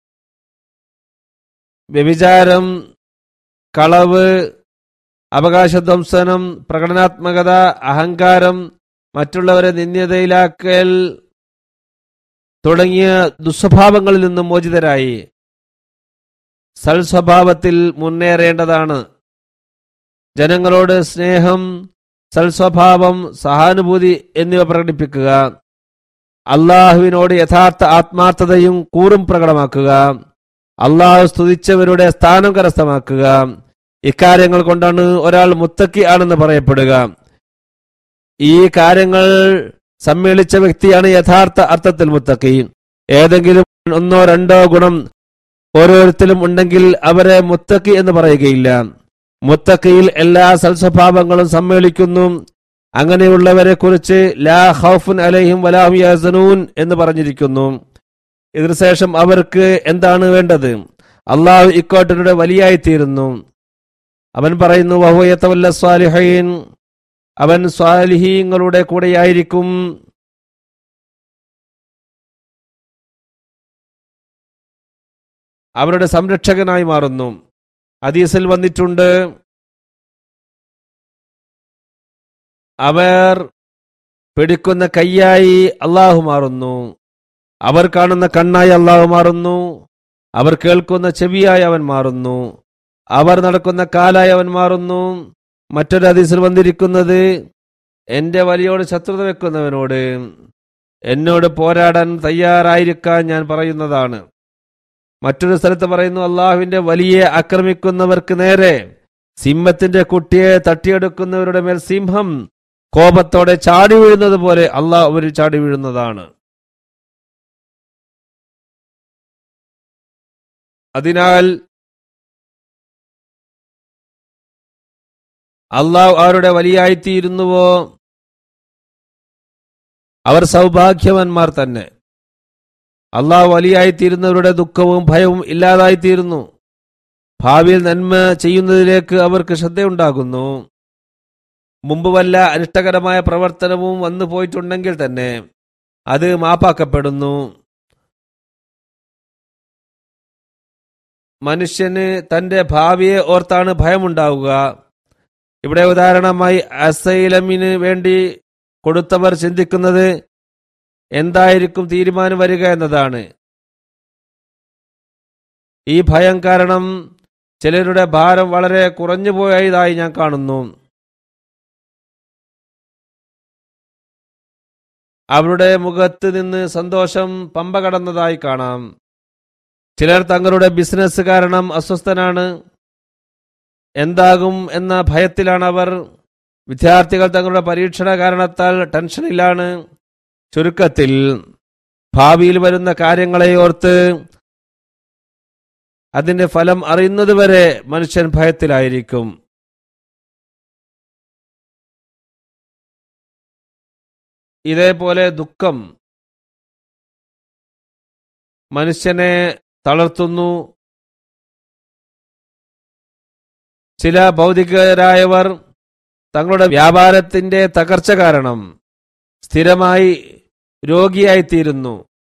വ്യഭിചാരം, കളവ്, അവകാശധ്വംസനം, പ്രകടനാത്മകത, അഹങ്കാരം, മറ്റുള്ളവരെ നിന്ദ്യതയിലാക്കൽ തുടങ്ങിയ ദുസ്വഭാവങ്ങളിൽ നിന്നും മോചിതരായി സൽസ്വഭാവത്തിൽ മുന്നേറേണ്ടതാണ്. ജനങ്ങളോട് സ്നേഹം, സൽസ്വഭാവം, സഹാനുഭൂതി എന്നിവ പ്രകടിപ്പിക്കുക, അള്ളാഹുവിനോട് യഥാർത്ഥ ആത്മാർത്ഥതയും കൂറും പ്രകടമാക്കുക, അള്ളാഹു സ്തുതിച്ചവരുടെ സ്ഥാനം കരസ്ഥമാക്കുക. ഇക്കാര്യങ്ങൾ കൊണ്ടാണ് ഒരാൾ മുത്തക്കി ആണെന്ന് പറയപ്പെടുക. ഈ കാര്യങ്ങൾ സമ്മേളിച്ച വ്യക്തിയാണ് യഥാർത്ഥ അർത്ഥത്തിൽ മുത്തക്കി. ഏതെങ്കിലും ഒന്നോ രണ്ടോ ഗുണം ഓരോരുത്തരും ഉണ്ടെങ്കിൽ അവരെ മുത്തക്കി എന്ന് പറയുകയില്ല. മുത്തക്കിയിൽ എല്ലാ സൽസ്വഭാവങ്ങളും സമ്മേളിക്കുന്നു. അങ്ങനെയുള്ളവരെ കുറിച്ച് ലാ ഖൗഫുൻ അലൈഹിം വലാ ഹും യഹ്സനൂൻ എന്ന് പറഞ്ഞിരിക്കുന്നു. ഇതിനുശേഷം അവർക്ക് എന്താണ് വേണ്ടത്? അള്ളാഹു ഇക്കോട്ടരുടെ വലിയായിത്തീരുന്നു. അവൻ പറയുന്നു വഹുവ യതവല്ല സ്വാലിഹീൻ, അവൻ സ്വാലിഹീങ്ങളുടെ കൂടെയായിരിക്കും. അവരുടെ സംരക്ഷകനായി മാറുന്നു. ഹദീസിൽ വന്നിട്ടുണ്ട്, അവർ പിടിക്കുന്ന കൈയായി അള്ളാഹു മാറുന്നു, അവർ കാണുന്ന കണ്ണായി അള്ളാഹു മാറുന്നു, അവർ കേൾക്കുന്ന ചെവിയായി അവൻ മാറുന്നു, അവർ നടക്കുന്ന കാലായി അവൻ മാറുന്നു. മറ്റൊരു ഹദീസിൽ വന്നിരിക്കുന്നത്, എന്റെ വലിയോട് ശത്രുത വെക്കുന്നവനോട് എന്നോട് പോരാടാൻ തയ്യാറായിരിക്കാൻ ഞാൻ പറയുന്നതാണ്. മറ്റൊരു സ്ഥലത്ത് പറയുന്നു, അള്ളാഹുവിന്റെ വലിയെ ആക്രമിക്കുന്നവർക്ക് നേരെ സിംഹത്തിന്റെ കുട്ടിയെ തട്ടിയെടുക്കുന്നവരുടെ മേൽ സിംഹം കോപത്തോടെ ചാടി വീഴുന്നത് പോലെ അള്ളാഹു അവർ ചാടി വീഴുന്നതാണ്. അതിനാൽ അള്ളാഹു അവരുടെ വലിയായിത്തീരുന്നുവോ അവർ സൗഭാഗ്യവാന്മാർ തന്നെ. അള്ളാഹു വലിയായിത്തീരുന്നവരുടെ ദുഃഖവും ഭയവും ഇല്ലാതായിത്തീരുന്നു. ഭാവിയിൽ നന്മ ചെയ്യുന്നതിലേക്ക് അവർക്ക് ശ്രദ്ധയുണ്ടാകുന്നു. മുമ്പ് വല്ല അനിഷ്ടകരമായ പ്രവർത്തനവും വന്നു പോയിട്ടുണ്ടെങ്കിൽ തന്നെ അത് മാപ്പാക്കപ്പെടുന്നു. മനുഷ്യന് തന്റെ ഭാവിയെ ഓർത്താണ് ഭയമുണ്ടാവുക. ഇവിടെ ഉദാഹരണമായി അസൈലമിന് വേണ്ടി കൊടുത്തവർ ചിന്തിക്കുന്നത് എന്തായിരിക്കും തീരുമാനം വരിക എന്നതാണ്. ഈ ഭയം കാരണം ചിലരുടെ ഭാരം വളരെ കുറഞ്ഞു പോയതായി ഞാൻ കാണുന്നു. അവരുടെ മുഖത്ത് നിന്ന് സന്തോഷം പമ്പ കടന്നതായി കാണാം. ചിലർ തങ്ങളുടെ ബിസിനസ് കാരണം അസ്വസ്ഥനാണ്, എന്താകും എന്ന ഭയത്തിലാണ് അവർ. വിദ്യാർത്ഥികൾ തങ്ങളുടെ പരീക്ഷണ കാരണത്താൽ ടെൻഷനിലാണ്. ചുരുക്കത്തിൽ ഭാവിയിൽ വരുന്ന കാര്യങ്ങളെ ഓർത്ത് അതിന്റെ ഫലം അറിയുന്നതുവരെ മനുഷ്യൻ ഭയത്തിലായിരിക്കും. ഇതേപോലെ ദുഃഖം മനുഷ്യനെ തളർത്തുന്നു. ചില ഭൗതികരായവർ തങ്ങളുടെ വ്യാപാരത്തിന്റെ തകർച്ച കാരണം സ്ഥിരമായി രോഗിയായിത്തീരുന്നു.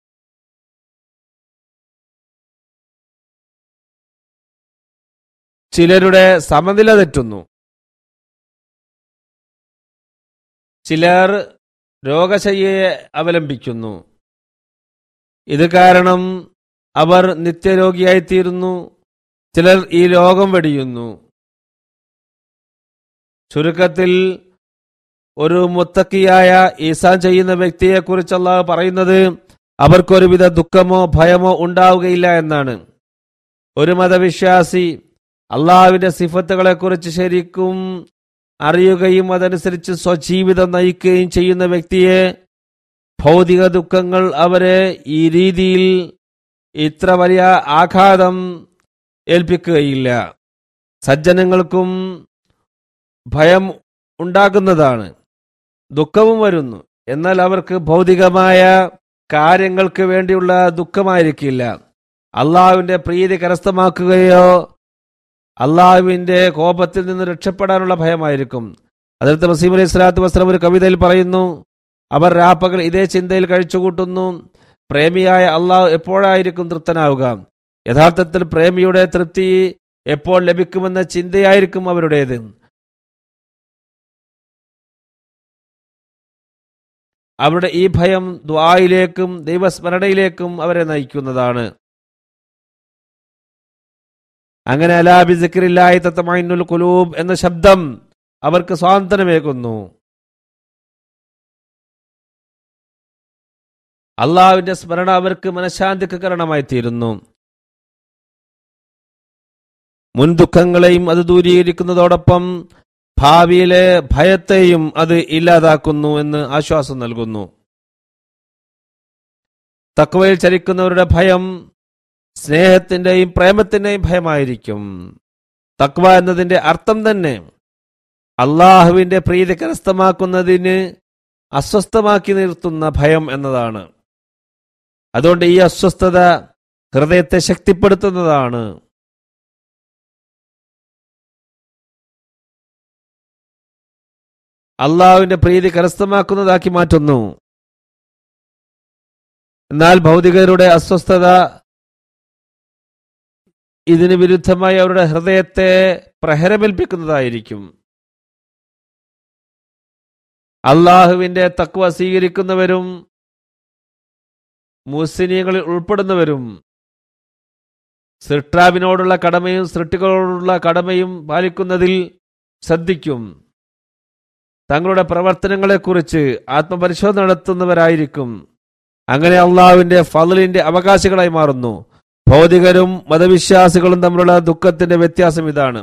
ചിലരുടെ സമനില തെറ്റുന്നു. ചിലർ രോഗശയ്യയെ അവലംബിക്കുന്നു. ഇത് കാരണം അവർ നിത്യരോഗിയായിത്തീരുന്നു. ചിലർ ഈ രോഗം വെടിയുന്നു. ചുരുക്കത്തിൽ ഒരു മുത്തക്കിയായ ഈസാൻ ചെയ്യുന്ന വ്യക്തിയെക്കുറിച്ച് അല്ലാഹു പറയുന്നത് അവർക്കൊരുവിധ ദുഃഖമോ ഭയമോ ഉണ്ടാവുകയില്ല എന്നാണ്. ഒരു മതവിശ്വാസി അള്ളാഹുവിന്റെ സിഫത്തുകളെക്കുറിച്ച് ശരിക്കും അറിയുകയും അതനുസരിച്ച് സ്വജീവിതം നയിക്കുകയും ചെയ്യുന്ന വ്യക്തിയെ ഭൗതിക ദുഃഖങ്ങൾ അവരെ ഈ രീതിയിൽ ഇത്ര വലിയ ആഘാതം ഏൽപ്പിക്കുകയില്ല. സജ്ജനങ്ങൾക്കും ഭയം ഉണ്ടാകുന്നതാണ്, ദുഃഖവും വരുന്നു. എന്നാൽ അവർക്ക് ഭൗതികമായ കാര്യങ്ങൾക്ക് വേണ്ടിയുള്ള ദുഃഖമായിരിക്കില്ല. അള്ളാഹുവിന്റെ പ്രീതി കരസ്ഥമാക്കുകയോ അള്ളാഹുവിന്റെ കോപത്തിൽ നിന്ന് രക്ഷപ്പെടാനുള്ള ഭയമായിരിക്കും. ഹദ്റത്ത് മസീഹ് അലൈഹി സ്വലാത്തു വസ്സലാം ഒരു കവിതയിൽ പറയുന്നു, അവർ രാപ്പകൽ ഇതേ ചിന്തയിൽ കഴിച്ചുകൂട്ടുന്നു. പ്രേമിയായ അള്ളാഹു എപ്പോഴായിരിക്കും തൃപ്തനാവുക? യഥാർത്ഥത്തിൽ പ്രേമിയുടെ തൃപ്തി എപ്പോൾ ലഭിക്കുമെന്ന ചിന്തയായിരിക്കും അവരുടേത്. അവരുടെ ഈ ഭയം ദുആയിലേക്കും ദൈവസ്മരണയിലേക്കും അവരെ നയിക്കുന്നതാണ്. അങ്ങനെ അലാ ബിസിക്രില്ലാഹി തത്മഇന്നുൽ ഖുലൂബ് എന്ന ശബ്ദം അവർക്ക് സ്വാതന്ത്ര്യമേകുന്നു. അള്ളാഹുവിന്റെ സ്മരണ അവർക്ക് മനഃശാന്തിക്ക് കാരണമായി തീരുന്നു. മുൻ ദുഃഖങ്ങളെയും അത് ദൂരീകരിക്കുന്നതോടൊപ്പം ഭാവിയിലെ ഭയത്തെയും അത് ഇല്ലാതാക്കുന്നു എന്ന് ആശ്വാസം നൽകുന്നു. തഖ്വയിൽ ചലിക്കുന്നവരുടെ ഭയം സ്നേഹത്തിന്റെയും പ്രേമത്തിന്റെയും ഭയമായിരിക്കും. തഖ്വ എന്നതിന്റെ അർത്ഥം തന്നെ അള്ളാഹുവിന്റെ പ്രീതി കരസ്ഥമാക്കുന്നതിന് അസ്വസ്ഥമാക്കി നിർത്തുന്ന ഭയം എന്നതാണ്. അതുകൊണ്ട് ഈ അസ്വസ്ഥത ഹൃദയത്തെ ശക്തിപ്പെടുത്തുന്നതാണ്. അള്ളാഹുവിന്റെ പ്രീതി കരസ്ഥമാക്കുന്നതാക്കി മാറ്റുന്നു. എന്നാൽ ഭൗതികരുടെ അസ്വസ്ഥത ഇതിന് വിരുദ്ധമായി അവരുടെ ഹൃദയത്തെ പ്രഹരമേൽപ്പിക്കുന്നതായിരിക്കും. അള്ളാഹുവിന്റെ തഖ്വ സ്വീകരിക്കുന്നവരും മുഹ്സിനീങ്ങളിൽ ഉൾപ്പെടുന്നവരും സൃഷ്ടാവിനോടുള്ള കടമയും സൃഷ്ടികളോടുള്ള കടമയും പാലിക്കുന്നതിൽ ശ്രദ്ധിക്കും. തങ്ങളുടെ പ്രവർത്തനങ്ങളെക്കുറിച്ച് ആത്മപരിശോധന നടത്തുന്നവരായിരിക്കും. അങ്ങനെ അള്ളാഹുവിന്റെ ഫളിന്റെ അവകാശികളായി മാറുന്നു. ഭൗതികരും മതവിശ്വാസികളും തമ്മിലുള്ള ദുഃഖത്തിന്റെ വ്യത്യാസം ഇതാണ്.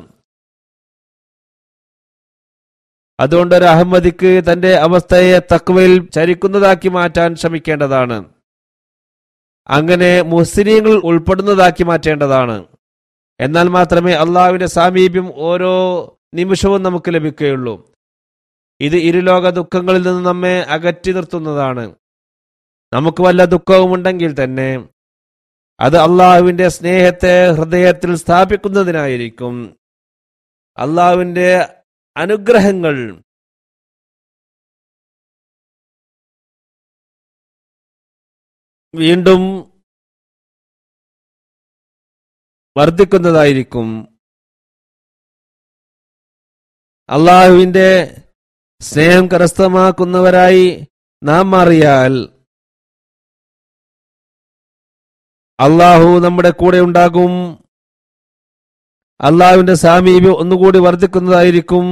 അതുകൊണ്ട് ഒരു അഹമ്മദിക്ക് തന്റെ അവസ്ഥയെ തഖ്വയിൽ ചരിക്കുന്നതാക്കി മാറ്റാൻ ശ്രമിക്കേണ്ടതാണ്. അങ്ങനെ മുഹ്സിനീങ്ങൾ ഉൾപ്പെടുന്നതാക്കി മാറ്റേണ്ടതാണ്. എന്നാൽ മാത്രമേ അള്ളാഹുവിന്റെ സാമീപ്യം ഓരോ നിമിഷവും നമുക്ക് ലഭിക്കുകയുള്ളൂ. ഇത് ഇരുലോക ദുഃഖങ്ങളിൽ നിന്ന് നമ്മെ അകറ്റി നിർത്തുന്നതാണ്. നമുക്ക് വല്ല ദുഃഖവുമുണ്ടെങ്കിൽ തന്നെ അത് അള്ളാഹുവിന്റെ സ്നേഹത്തെ ഹൃദയത്തിൽ സ്ഥാപിക്കുന്നതിനായിരിക്കും. അള്ളാഹുവിന്റെ അനുഗ്രഹങ്ങൾ വീണ്ടും വർദ്ധിക്കുന്നതായിരിക്കും. അള്ളാഹുവിന്റെ സ്നേഹം കരസ്ഥമാക്കുന്നവരായി നാം മാറിയാൽ അള്ളാഹു നമ്മുടെ കൂടെ ഉണ്ടാകും. അള്ളാഹുവിന്റെ സാമീപ്യം ഒന്നുകൂടി വർദ്ധിക്കുന്നതായിരിക്കും.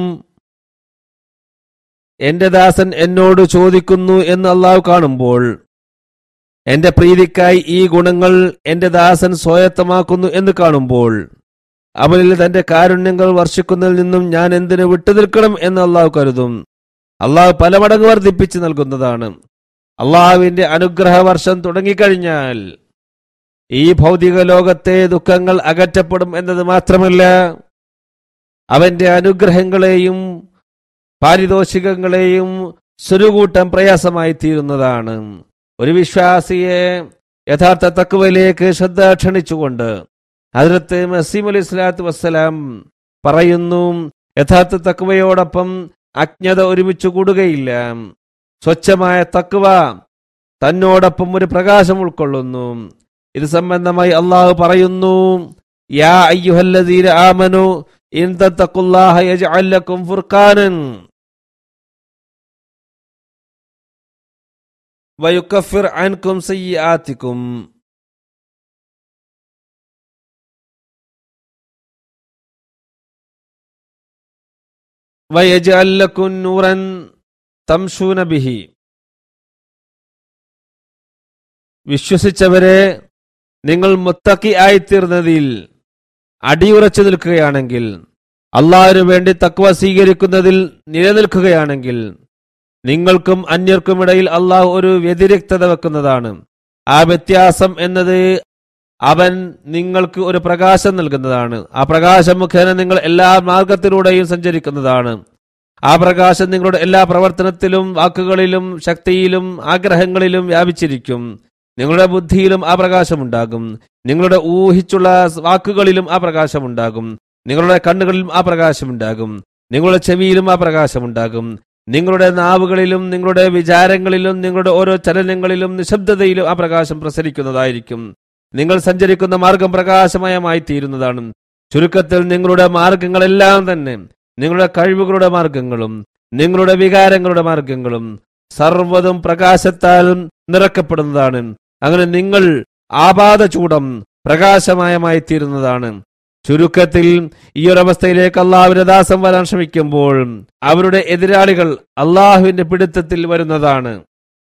എന്റെ ദാസൻ എന്നോട് ചോദിക്കുന്നു എന്ന് അള്ളാഹു കാണുമ്പോൾ എന്റെ പ്രീതിക്കായി ഈ ഗുണങ്ങൾ എന്റെ ദാസൻ സ്വായത്തമാക്കുന്നു എന്ന് കാണുമ്പോൾ അവനിൽ തന്റെ കാരുണ്യങ്ങൾ വർഷിക്കുന്നതിൽ നിന്നും ഞാൻ എന്തിനു വിട്ടുനിൽക്കണം എന്ന് അള്ളാഹു കരുതും. അള്ളാഹു പല മടങ്ങ് വർദ്ധിപ്പിച്ച് നൽകുന്നതാണ്. അള്ളാഹുവിന്റെ അനുഗ്രഹ വർഷം തുടങ്ങിക്കഴിഞ്ഞാൽ ഈ ഭൗതിക ലോകത്തെ ദുഃഖങ്ങൾ അകറ്റപ്പെടും എന്നത് മാത്രമല്ല, അവന്റെ അനുഗ്രഹങ്ങളെയും പാരിതോഷികങ്ങളെയും സ്വരുകൂട്ടം പ്രയാസമായി തീരുന്നതാണ്. ഒരു വിശ്വാസിയെ യഥാർത്ഥ തഖ്വയിലേക്ക് ശ്രദ്ധ ക്ഷണിച്ചുകൊണ്ട് ഹദ്റത്ത് മസീഹ് അലൈഹി സ്വലാത്തു വസ്സലാം പറയുന്നു, യഥാർത്ഥ തഖ്വയോടൊപ്പം അജ്ഞത ഒരുമിച്ച് കൂടുകയില്ല. സ്വച്ഛമായ തഖ്വ തന്നോടൊപ്പം ഒരു പ്രകാശം ഉൾക്കൊള്ളുന്നു. ഇത് സംബന്ധമായി അള്ളാഹു പറയുന്നു, യാ അയ്യുഹല്ലദീന ആമനു ഇൻ തത്തഖുല്ലാഹ യജ്അൽ ലക്കും ഫുർഖാനൻ വയുകഫിർ അൻകും സയ്യിആതികും വയജ്അൽ ലക്കും നൂറൻ തംശൂന ബിഹി. വിശ്വസിച്ചവരെ, നിങ്ങൾ മുത്തഖി ആയിത്തീർന്നതിൽ അടിയുറച്ചു നിൽക്കുകയാണെങ്കിൽ, അള്ളാഹുവിനു വേണ്ടി തഖ്വ സ്വീകരിക്കുന്നതിൽ നിലനിൽക്കുകയാണെങ്കിൽ, നിങ്ങൾക്കും അന്യർക്കുമിടയിൽ അള്ളാഹു ഒരു വ്യതിരിക്തത വെക്കുന്നതാണ്. ആ വ്യത്യാസം എന്നത് അവൻ നിങ്ങൾക്ക് ഒരു പ്രകാശം നൽകുന്നതാണ്. ആ പ്രകാശം മുഖേന നിങ്ങൾ എല്ലാ മാർഗത്തിലൂടെയും സഞ്ചരിക്കുന്നതാണ്. ആ പ്രകാശം നിങ്ങളുടെ എല്ലാ പ്രവർത്തനത്തിലും വാക്കുകളിലും ശക്തിയിലും ആഗ്രഹങ്ങളിലും വ്യാപിച്ചിരിക്കും. നിങ്ങളുടെ ബുദ്ധിയിലും ആ പ്രകാശമുണ്ടാകും. നിങ്ങളുടെ ഊഹിച്ചുള്ള വാക്കുകളിലും ആ പ്രകാശമുണ്ടാകും. നിങ്ങളുടെ കണ്ണുകളിലും ആ പ്രകാശമുണ്ടാകും. നിങ്ങളുടെ ചെവിയിലും ആ പ്രകാശമുണ്ടാകും. നിങ്ങളുടെ നാവുകളിലും നിങ്ങളുടെ വിചാരങ്ങളിലും നിങ്ങളുടെ ഓരോ ചലനങ്ങളിലും നിശബ്ദതയിലും ആ പ്രകാശം പ്രസരിക്കുന്നതായിരിക്കും. നിങ്ങൾ സഞ്ചരിക്കുന്ന മാർഗം പ്രകാശമയമായി തീരുന്നതാണ്. ചുരുക്കത്തിൽ നിങ്ങളുടെ മാർഗങ്ങളെല്ലാം തന്നെ നിങ്ങളുടെ കഴിവുകളുടെ മാർഗങ്ങളും നിങ്ങളുടെ വികാരങ്ങളുടെ മാർഗങ്ങളും സർവ്വതും പ്രകാശത്താൽ നിറക്കപ്പെടുന്നതാണ്. അങ്ങനെ നിങ്ങൾ ആപാദചൂടം പ്രകാശമയമായി തീരുന്നതാണ്. ചുരുക്കത്തിൽ ഈ ഒരവസ്ഥയിലേക്ക് അള്ളാഹുവിന്റെ ദാസം വരാൻ ശ്രമിക്കുമ്പോൾ അവരുടെ എതിരാളികൾ അള്ളാഹുവിന്റെ പിടുത്തത്തിൽ വരുന്നതാണ്.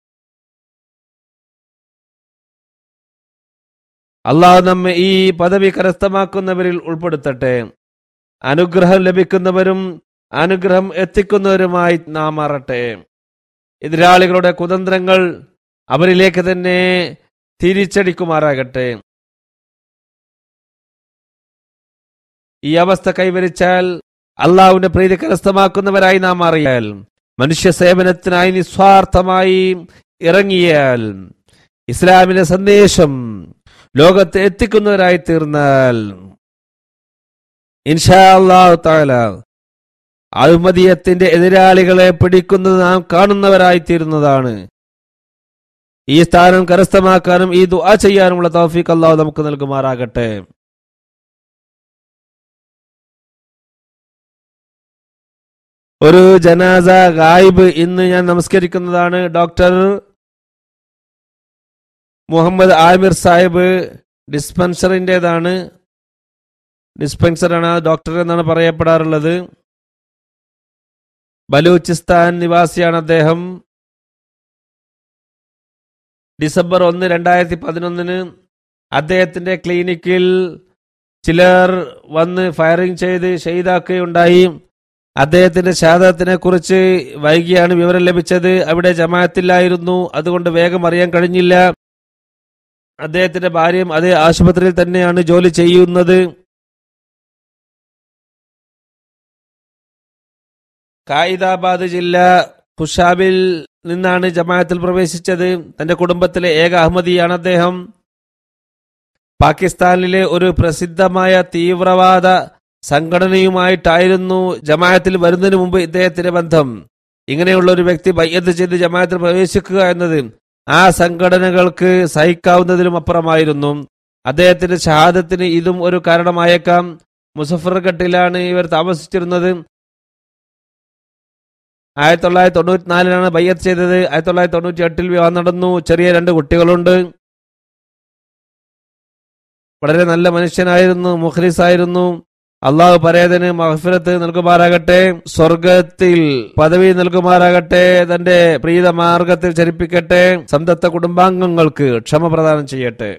അള്ളാഹു നമ്മെ ഈ പദവി കരസ്ഥമാക്കുന്നവരിൽ ഉൾപ്പെടുത്തട്ടെ. അനുഗ്രഹം ലഭിക്കുന്നവരും അനുഗ്രഹം എത്തിക്കുന്നവരുമായി നാം മാറട്ടെ. എതിരാളികളുടെ കുതന്ത്രങ്ങൾ അവരിലേക്ക് തന്നെ തിരിച്ചടിക്കുമാറാകട്ടെ. ഈ അവസ്ഥ കൈവരിച്ചാൽ അള്ളാഹുവിന്റെ പ്രീതി കരസ്ഥമാക്കുന്നവരായി നാം മാറിയാൽ, മനുഷ്യ സേവനത്തിനായി നിസ്വാർത്ഥമായി ഇറങ്ങിയാൽ, ഇസ്ലാമിന്റെ സന്ദേശം ലോകത്ത് എത്തിക്കുന്നവരായി തീർന്നാൽ, ഇൻഷാ അല്ലാഹു തആല അഹ്മദിയത്തിന്റെ എതിരാളികളെ പിടിക്കുന്നത് നാം കാണുന്നവരായി തീരുന്നതാണ്. ഈ സ്ഥാനം കരസ്ഥമാക്കാനും ഈ ദുആ ചെയ്യാനുമുള്ള തൗഫീഖ് അല്ലാഹു നമുക്ക് നൽകുമാറാകട്ടെ. ഒരു ജനാസ ഗായിബ് ഇന്ന് ഞാൻ നമസ്കരിക്കുന്നതാണ്. ഡോക്ടർ മുഹമ്മദ് ആമിർ സാഹിബ് ഡിസ്പെൻസറിൻ്റെതാണ്. ഡിസ്പെൻസറാണ് ഡോക്ടർ എന്നാണ് പറയപ്പെടാറുള്ളത്. ബലൂചിസ്ഥാൻ നിവാസിയാണ് അദ്ദേഹം. ഡിസംബർ ഒന്ന് രണ്ടായിരത്തി പതിനൊന്നിന് അദ്ദേഹത്തിന്റെ ക്ലിനിക്കിൽ ചിലർ വന്ന് ഫയറിംഗ് ചെയ്ത് ഷഹീദാക്കുകയുണ്ടായി. അദ്ദേഹത്തിന്റെ ഷഹാദത്തിനെ കുറിച്ച് വൈകിയാണ് വിവരം ലഭിച്ചത്. അവിടെ ജമാഅത്തില്ലായിരുന്നു, അതുകൊണ്ട് വേഗം അറിയാൻ കഴിഞ്ഞില്ല. അദ്ദേഹത്തിന്റെ ഭാര്യയും അതേ ആശുപത്രിയിൽ തന്നെയാണ് ജോലി ചെയ്യുന്നത്. കായിദാബാദ് ജില്ല ഖുഷാബിൽ നിന്നാണ് ജമാഅത്തിൽ പ്രവേശിച്ചത്. തന്റെ കുടുംബത്തിലെ ഏക അഹമ്മദിയാണ് അദ്ദേഹം. പാകിസ്ഥാനിലെ ഒരു പ്രസിദ്ധമായ തീവ്രവാദ സംഘടനയുമായിട്ടായിരുന്നു ജമാഅത്തിൽ വരുന്നതിന് മുമ്പ് ഇദ്ദേഹത്തിന്റെ ബന്ധം. ഇങ്ങനെയുള്ള ഒരു വ്യക്തി ബൈഅത്ത് ചെയ്ത് ജമാഅത്തിൽ പ്രവേശിക്കുക എന്നത് ആ സംഘടനകൾക്ക് സഹിക്കാവുന്നതിലും അപ്പുറമായിരുന്നു. അദ്ദേഹത്തിന്റെ ഷഹാദത്തിന് ഇതും ഒരു കാരണമായേക്കാം. മുസഫർഘട്ടിലാണ് ഇവർ താമസിച്ചിരുന്നത്. ആയിരത്തി തൊള്ളായിരത്തി തൊണ്ണൂറ്റിനാലിനാണ് ബൈഅത്ത് ചെയ്തത്. ആയിരത്തി തൊള്ളായിരത്തി തൊണ്ണൂറ്റി എട്ടിൽ വിവാഹം നടന്നു. ചെറിയ രണ്ട് കുട്ടികളുണ്ട്. വളരെ നല്ല മനുഷ്യനായിരുന്നു, മുഖ്ലിസായിരുന്നു. അള്ളാഹു പരേതന് മഗ്ഫിറത്ത് നൽകുമാറാകട്ടെ, സ്വർഗത്തിൽ പദവി നൽകുമാറാകട്ടെ, തന്റെ പ്രീത മാർഗത്തിൽ ചരിപ്പിക്കട്ടെ, സംതപ്ത കുടുംബാംഗങ്ങൾക്ക് ക്ഷമ പ്രദാനം ചെയ്യട്ടെ.